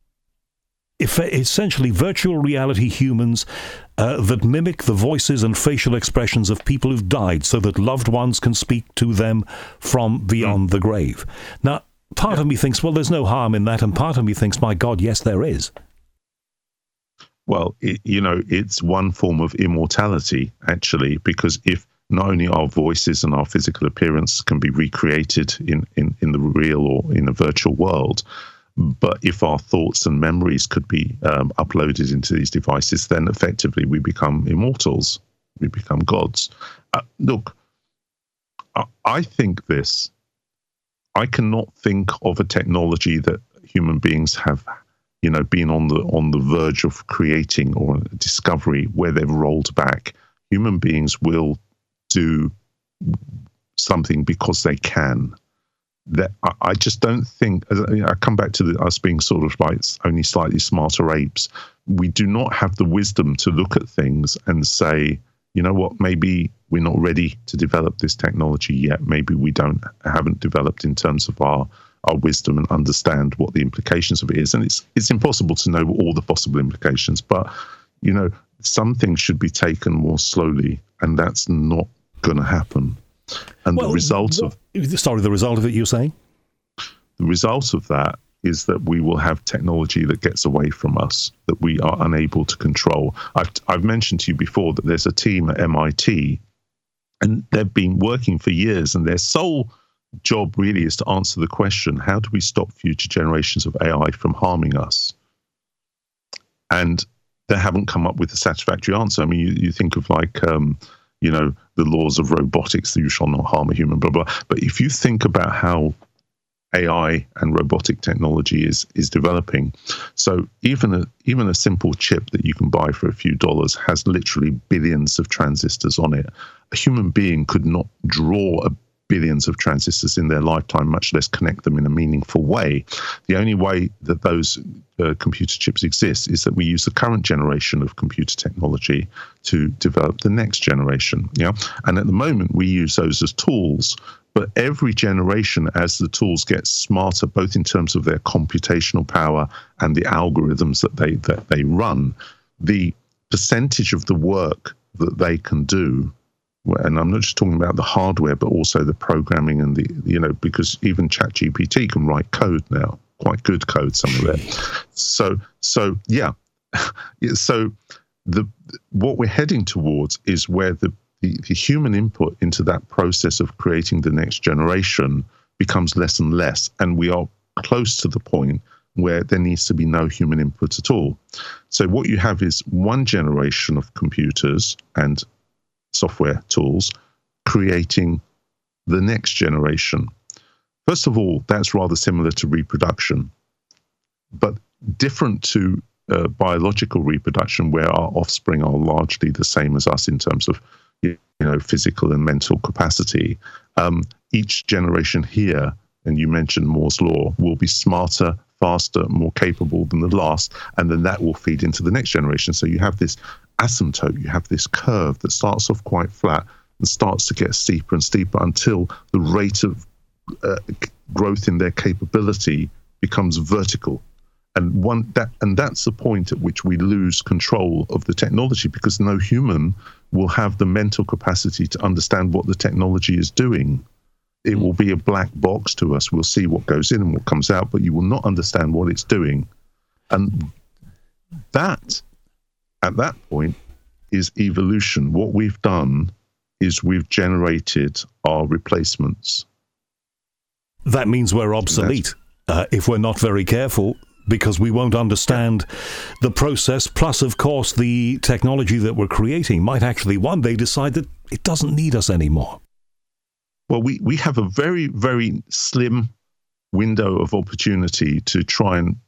essentially virtual reality humans uh, that mimic the voices and facial expressions of people who've died so that loved ones can speak to them from beyond mm. the grave. Now, part yeah. of me thinks, well, there's no harm in that, and part of me thinks, my God, yes, there is. Well, it, you know, it's one form of immortality, actually, because if not only our voices and our physical appearance can be recreated in, in, in the real or in a virtual world, but if our thoughts and memories could be um, uploaded into these devices, then effectively we become immortals. We become gods. Uh, look, I, I think this. I cannot think of a technology that human beings have, you know, been on the on the verge of creating or discovery where they've rolled back. Human beings will do something because they can. That I just don't think, I come back to the, us being sort of like only slightly smarter apes. We do not have the wisdom to look at things and say, you know what, maybe we're not ready to develop this technology yet. Maybe we don't haven't developed in terms of our, our wisdom and understand what the implications of it is. And it's it's impossible to know all the possible implications. But, you know, some things should be taken more slowly, and that's not going to happen. And well, the result what, of sorry, the result of it, you're saying? The result of that is that we will have technology that gets away from us, that we are unable to control. I've I've mentioned to you before that there's a team at M I T, and they've been working for years, and their sole job really is to answer the question: how do we stop future generations of A I from harming us? And they haven't come up with a satisfactory answer. I mean, you, you think of like, um, you know, the laws of robotics, that you shall not harm a human, blah, blah. But if you think about how A I and robotic technology is is developing, so even a even a simple chip that you can buy for a few dollars has literally billions of transistors on it. A human being could not draw a billions of transistors in their lifetime, much less connect them in a meaningful way. The only way that those uh, computer chips exist is that we use the current generation of computer technology to develop the next generation. Yeah, and at the moment we use those as tools. But every generation, as the tools get smarter, both in terms of their computational power and the algorithms that they that they run, the percentage of the work that they can do, and I'm not just talking about the hardware, but also the programming and the, you know, because even ChatGPT can write code now, quite good code, some of it. So, so yeah, so the what we're heading towards is where the, the the human input into that process of creating the next generation becomes less and less, and we are close to the point where there needs to be no human input at all. So what you have is one generation of computers and software tools creating the next generation. First of all, that's rather similar to reproduction, but different to uh, biological reproduction, where our offspring are largely the same as us in terms of, you know, physical and mental capacity. Um, each generation here, and you mentioned Moore's law, will be smarter, faster, more capable than the last, and then that will feed into the next generation. So you have this asymptote, you have this curve that starts off quite flat and starts to get steeper and steeper until the rate of uh, growth in their capability becomes vertical. And one that and that's the point at which we lose control of the technology, because no human will have the mental capacity to understand what the technology is doing. It will be a black box to us. We'll see what goes in and what comes out, but you will not understand what it's doing. And that, at that point, is evolution. What we've done is we've generated our replacements. That means we're obsolete uh, if we're not very careful, because we won't understand the process. Plus, of course, the technology that we're creating might actually one day decide that it doesn't need us anymore. Well, we, we have a very, very slim window of opportunity to try and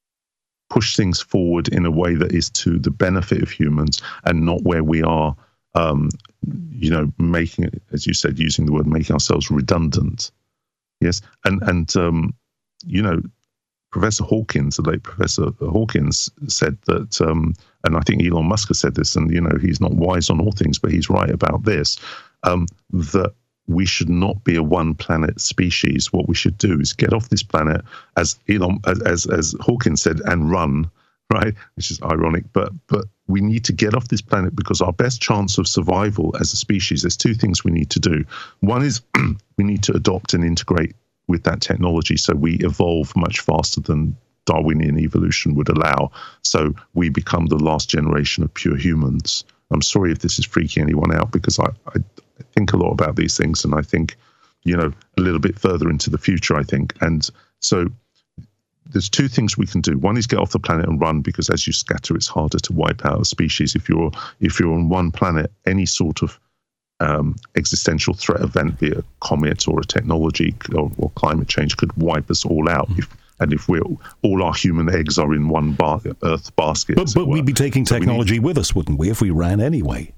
push things forward in a way that is to the benefit of humans and not where we are um, you know, making it, as you said, using the word, making ourselves redundant. Yes, and and um, you know, Professor Hawkins, the late Professor Hawkins, said that, um, and I think Elon Musk has said this, and you know, he's not wise on all things, but he's right about this, um, that we should not be a one-planet species. What we should do is get off this planet, as Elon, as as, as Hawkins said, and run, right? Which is ironic, but but we need to get off this planet because our best chance of survival as a species, there's two things we need to do. One is we need to adopt and integrate with that technology so we evolve much faster than Darwinian evolution would allow. So we become the last generation of pure humans. I'm sorry if this is freaking anyone out, because I, I, I think a lot about these things, and I think, you know, a little bit further into the future, I think. And so there's two things we can do. One is get off the planet and run, because as you scatter, it's harder to wipe out a species. If you're if you're on one planet, any sort of um, existential threat event, be it a comet or a technology or, or climate change, could wipe us all out. Mm. If, and if we're all our human eggs are in one bar, Earth basket, but, but we'd be taking so technology need, with us, wouldn't we, if we ran anyway?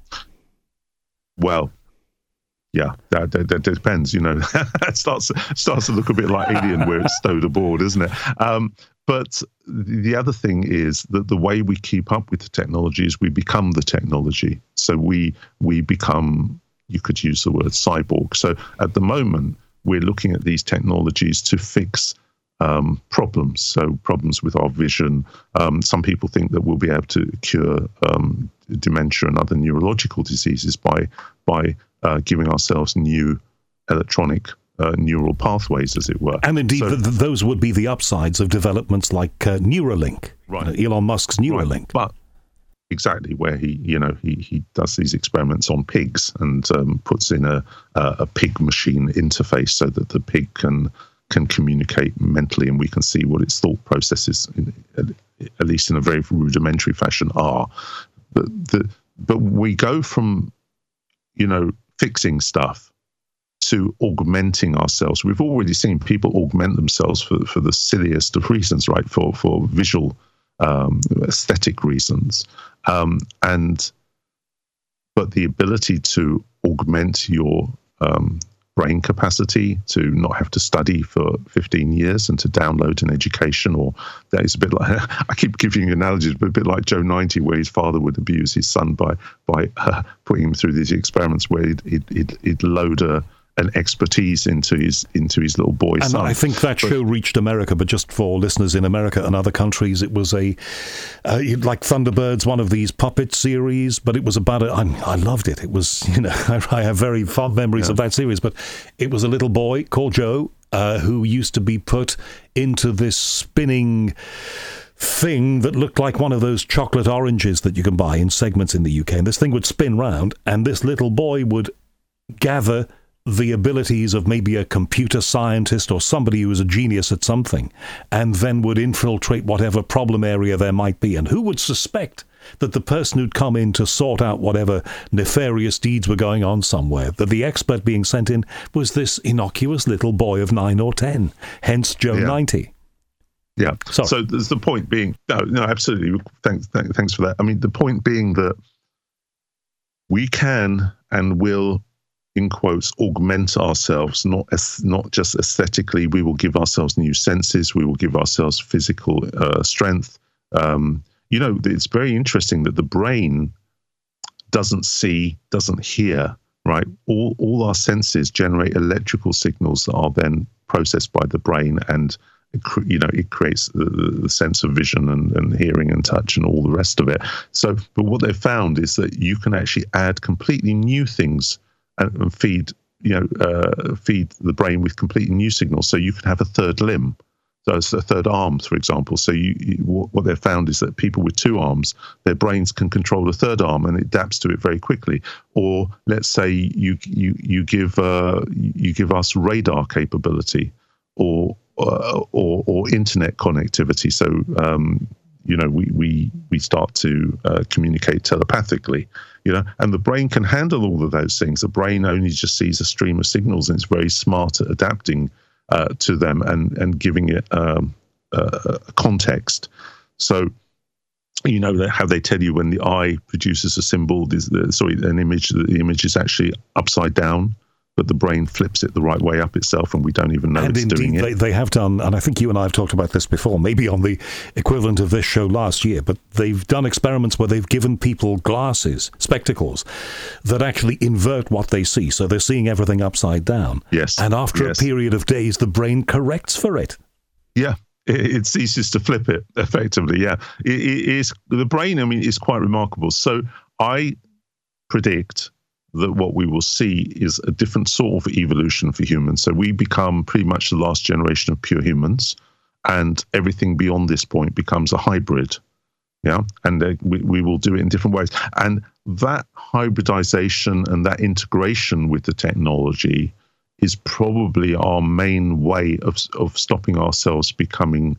Well, yeah, that, that, that depends. You know, it starts starts to look a bit like Alien, where it's stowed aboard, isn't it? Um, but the other thing is that the way we keep up with the technology is we become the technology. So we we become, you could use the word cyborg. So at the moment, we're looking at these technologies to fix um, problems. So problems with our vision. Um, some people think that we'll be able to cure um, dementia and other neurological diseases by by Uh, giving ourselves new electronic uh, neural pathways, as it were. And indeed, so, th- th- those would be the upsides of developments like uh, Neuralink, right. uh, Elon Musk's Neuralink. Right. But exactly, where he, you know, he, he does these experiments on pigs and um, puts in a, a a pig machine interface so that the pig can can communicate mentally, and we can see what its thought processes, in, at least in a very rudimentary fashion, are. But the but we go from, you know, fixing stuff to augmenting ourselves. We've already seen people augment themselves for, for the silliest of reasons, right? For for visual, um, aesthetic reasons, um, and but the ability to augment your um, brain capacity, to not have to study for fifteen years and to download an education, or that is a bit like, I keep giving analogies, but a bit like Joe ninety, where his father would abuse his son by by uh, putting him through these experiments where he'd, he'd, he'd, he'd load a, an expertise into his into his little boy and son. I think that but, show reached America, but just for listeners in America and other countries, it was a uh, like Thunderbirds, one of these puppet series, but it was about a, I, I loved it. It was, you know, I, I have very fond memories yeah. of that series, but it was a little boy called Joe uh, who used to be put into this spinning thing that looked like one of those chocolate oranges that you can buy in segments in the U K, and this thing would spin round, and this little boy would gather the abilities of maybe a computer scientist or somebody who was a genius at something, and then would infiltrate whatever problem area there might be. And who would suspect that the person who'd come in to sort out whatever nefarious deeds were going on somewhere, that the expert being sent in was this innocuous little boy of nine or ten, hence Joe yeah. ninety. Yeah. Sorry. So there's the point being, no, no, absolutely. Thanks, th- thanks for that. I mean, the point being that we can and will, in quotes, augment ourselves, not as, not just aesthetically. We will give ourselves new senses. We will give ourselves physical uh, strength. Um, you know, it's very interesting that the brain doesn't see, doesn't hear, right? All all our senses generate electrical signals that are then processed by the brain, and it, you know, it creates the, the sense of vision and, and hearing and touch and all the rest of it. So, but what they've found is that you can actually add completely new things and feed, you know, uh, feed the brain with completely new signals. So you can have a third limb, so it's a third arm, for example. So you, you, what they've found is that people with two arms, their brains can control the third arm and it adapts to it very quickly. Or let's say you you you give uh, you give us radar capability, or uh, or or internet connectivity. So um, you know, we we we start to uh, communicate telepathically. You know, and the brain can handle all of those things. The brain only just sees a stream of signals, and it's very smart at adapting uh, to them and and giving it um, a, a context. So you know, how they tell you when the eye produces a symbol, this, the, sorry, an image, the image is actually upside down, but the brain flips it the right way up itself, and we don't even know and it's indeed, doing it. They, they have done, and I think you and I have talked about this before, maybe on the equivalent of this show last year, but they've done experiments where they've given people glasses, spectacles, that actually invert what they see, so they're seeing everything upside down. Yes. And after yes. a period of days, the brain corrects for it. Yeah. It ceases to flip it, effectively. Yeah, it, it is the brain. I mean, is quite remarkable. So I predict that what we will see is a different sort of evolution for humans. So we become pretty much the last generation of pure humans, and everything beyond this point becomes a hybrid. Yeah, and uh, we we will do it in different ways. And that hybridization and that integration with the technology is probably our main way of of stopping ourselves becoming,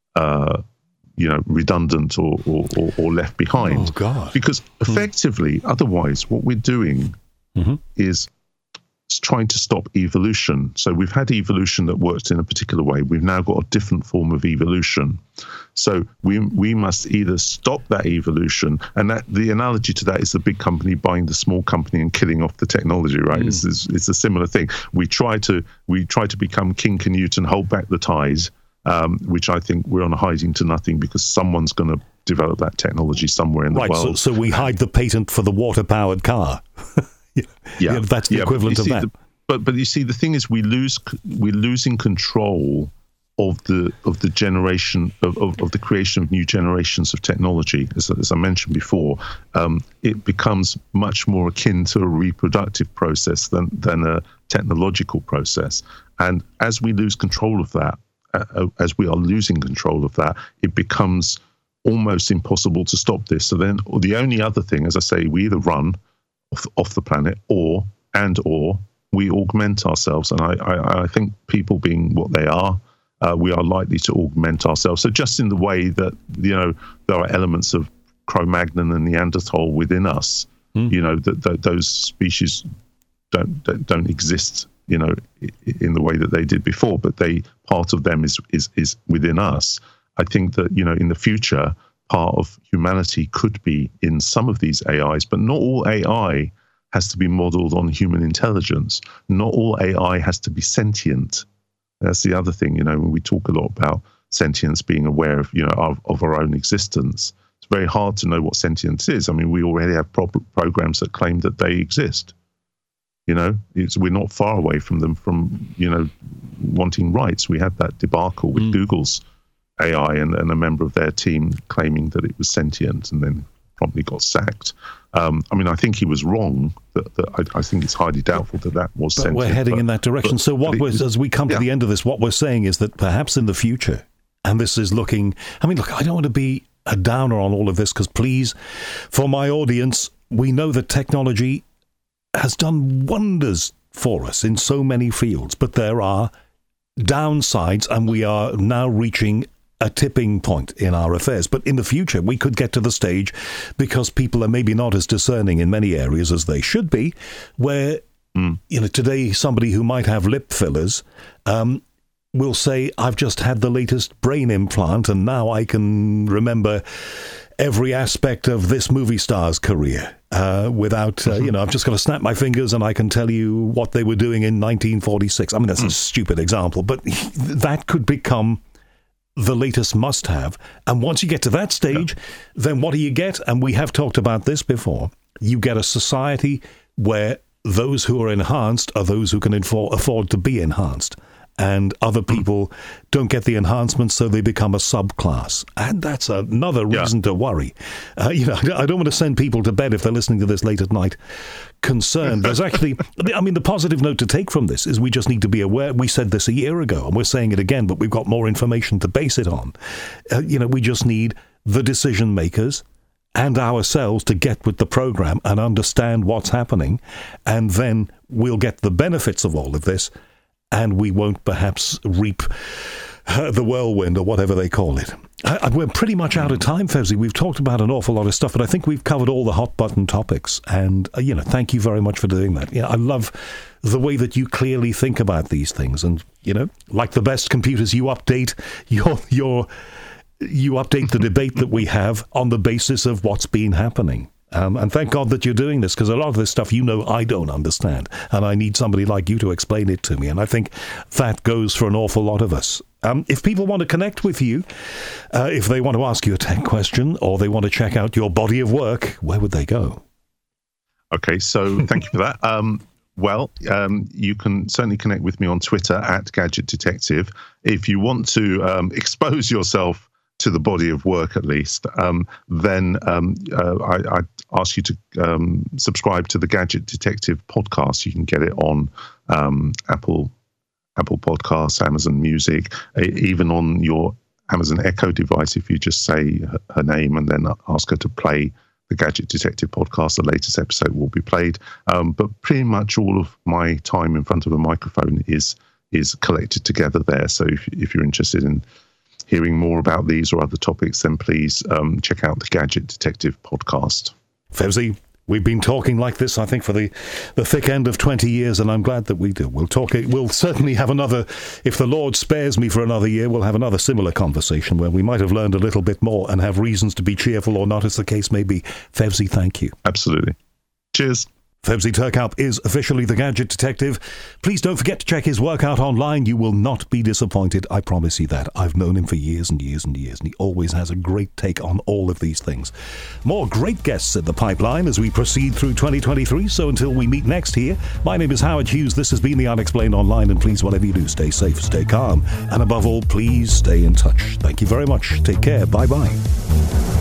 uh, you know, redundant or, or, or, or left behind. Oh, God. Because effectively, mm. otherwise, what we're doing mm-hmm. is trying to stop evolution. So we've had evolution that worked in a particular way. We've now got a different form of evolution. So we we must either stop that evolution, and that the analogy to that is the big company buying the small company and killing off the technology, right? Mm. It's, it's, it's a similar thing. We try to we try to become King Canute and hold back the ties, um, which I think we're on a hiding to nothing, because someone's going to develop that technology somewhere in the right, world. Right, so, so we hide the patent for the water-powered car. yeah, yeah. yeah, that's the yeah, equivalent of see, that. The, but but you see, the thing is, we lose we're losing control of the of the generation of, of, of the creation of new generations of technology. As, as I mentioned before, um, it becomes much more akin to a reproductive process than than a technological process. And as we lose control of that, uh, as we are losing control of that, it becomes almost impossible to stop this. So then, the only other thing, as I say, we either run off, off the planet, or and or we augment ourselves. And I, I, I think people being what they are, Uh, we are likely to augment ourselves. So just in the way that, you know, there are elements of Cro-Magnon and Neanderthal within us, mm. you know, that, that those species don't, don't don't exist, you know, in the way that they did before, but they part of them is is is within us. I think that, you know, in the future, part of humanity could be in some of these A Is, but not all A I has to be modeled on human intelligence. Not all A I has to be sentient. That's the other thing, you know, when we talk a lot about sentience, being aware of, you know, of, of our own existence. It's very hard to know what sentience is. I mean, we already have pro- programs that claim that they exist. You know, it's, we're not far away from them from, you know, wanting rights. We had that debacle with mm. Google's A I and, and a member of their team claiming that it was sentient and then promptly got sacked. Um, I mean, I think he was wrong. That, that I, I think it's highly doubtful that that was but sentient. We're heading but, in that direction. But, so what we're, as we come yeah. to the end of this, what we're saying is that perhaps in the future, and this is looking, I mean, look, I don't want to be a downer on all of this, because please, for my audience, we know that technology has done wonders for us in so many fields, but there are downsides, and we are now reaching a tipping point in our affairs. But in the future, we could get to the stage, because people are maybe not as discerning in many areas as they should be, where, mm. you know, today somebody who might have lip fillers um, will say, I've just had the latest brain implant, and now I can remember every aspect of this movie star's career uh, without, uh, you know, I've just got to snap my fingers and I can tell you what they were doing in nineteen forty-six. I mean, that's mm. a stupid example, but that could become the latest must-have. And once you get to that stage, yeah. then what do you get? And we have talked about this before. You get a society where those who are enhanced are those who can infor- afford to be enhanced. And other people don't get the enhancements, so they become a subclass. And that's another reason yeah. to worry. Uh, you know, I don't want to send people to bed if they're listening to this late at night concerned. There's actually, I mean, the positive note to take from this is we just need to be aware. We said this a year ago, and we're saying it again, but we've got more information to base it on. Uh, you know, we just need the decision makers and ourselves to get with the program and understand what's happening, and then we'll get the benefits of all of this, and we won't perhaps reap uh, the whirlwind or whatever they call it. I, I, we're pretty much out of time, Fevzi. We've talked about an awful lot of stuff, but I think we've covered all the hot button topics. And, uh, you know, thank you very much for doing that. Yeah, I love the way that you clearly think about these things. And, you know, like the best computers, you update your your you update the debate that we have on the basis of what's been happening. Um, and thank God that you're doing this, because a lot of this stuff, you know, I don't understand. And I need somebody like you to explain it to me. And I think that goes for an awful lot of us. Um, if people want to connect with you, uh, if they want to ask you a tech question or they want to check out your body of work, where would they go? Okay, so thank you for that. Um, well, um, you can certainly connect with me on Twitter at Gadget Detective. If you want to um, expose yourself to the body of work, at least, um, then um, uh, I, I ask you to um, subscribe to the Gadget Detective podcast. You can get it on um, Apple Apple Podcasts, Amazon Music, even on your Amazon Echo device. If you just say her name and then ask her to play the Gadget Detective podcast, the latest episode will be played. Um, but pretty much all of my time in front of a microphone is is collected together there. So if, if you're interested in hearing more about these or other topics, then please um, check out the Gadget Detective podcast. Fevzi, we've been talking like this, I think, for the, the thick end of twenty years, and I'm glad that we do. We'll talk. We'll certainly have another, if the Lord spares me for another year, we'll have another similar conversation where we might have learned a little bit more and have reasons to be cheerful or not, as the case may be. Fevzi, thank you. Absolutely. Cheers. Fevzi Turkaup is officially the Gadget Detective. Please don't forget to check his work out online. You will not be disappointed. I promise you that. I've known him for years and years and years, and he always has a great take on all of these things. More great guests in the pipeline as we proceed through twenty twenty-three. So until we meet next here, my name is Howard Hughes. This has been The Unexplained Online, and please, whatever you do, stay safe, stay calm, and above all, please stay in touch. Thank you very much. Take care. Bye-bye.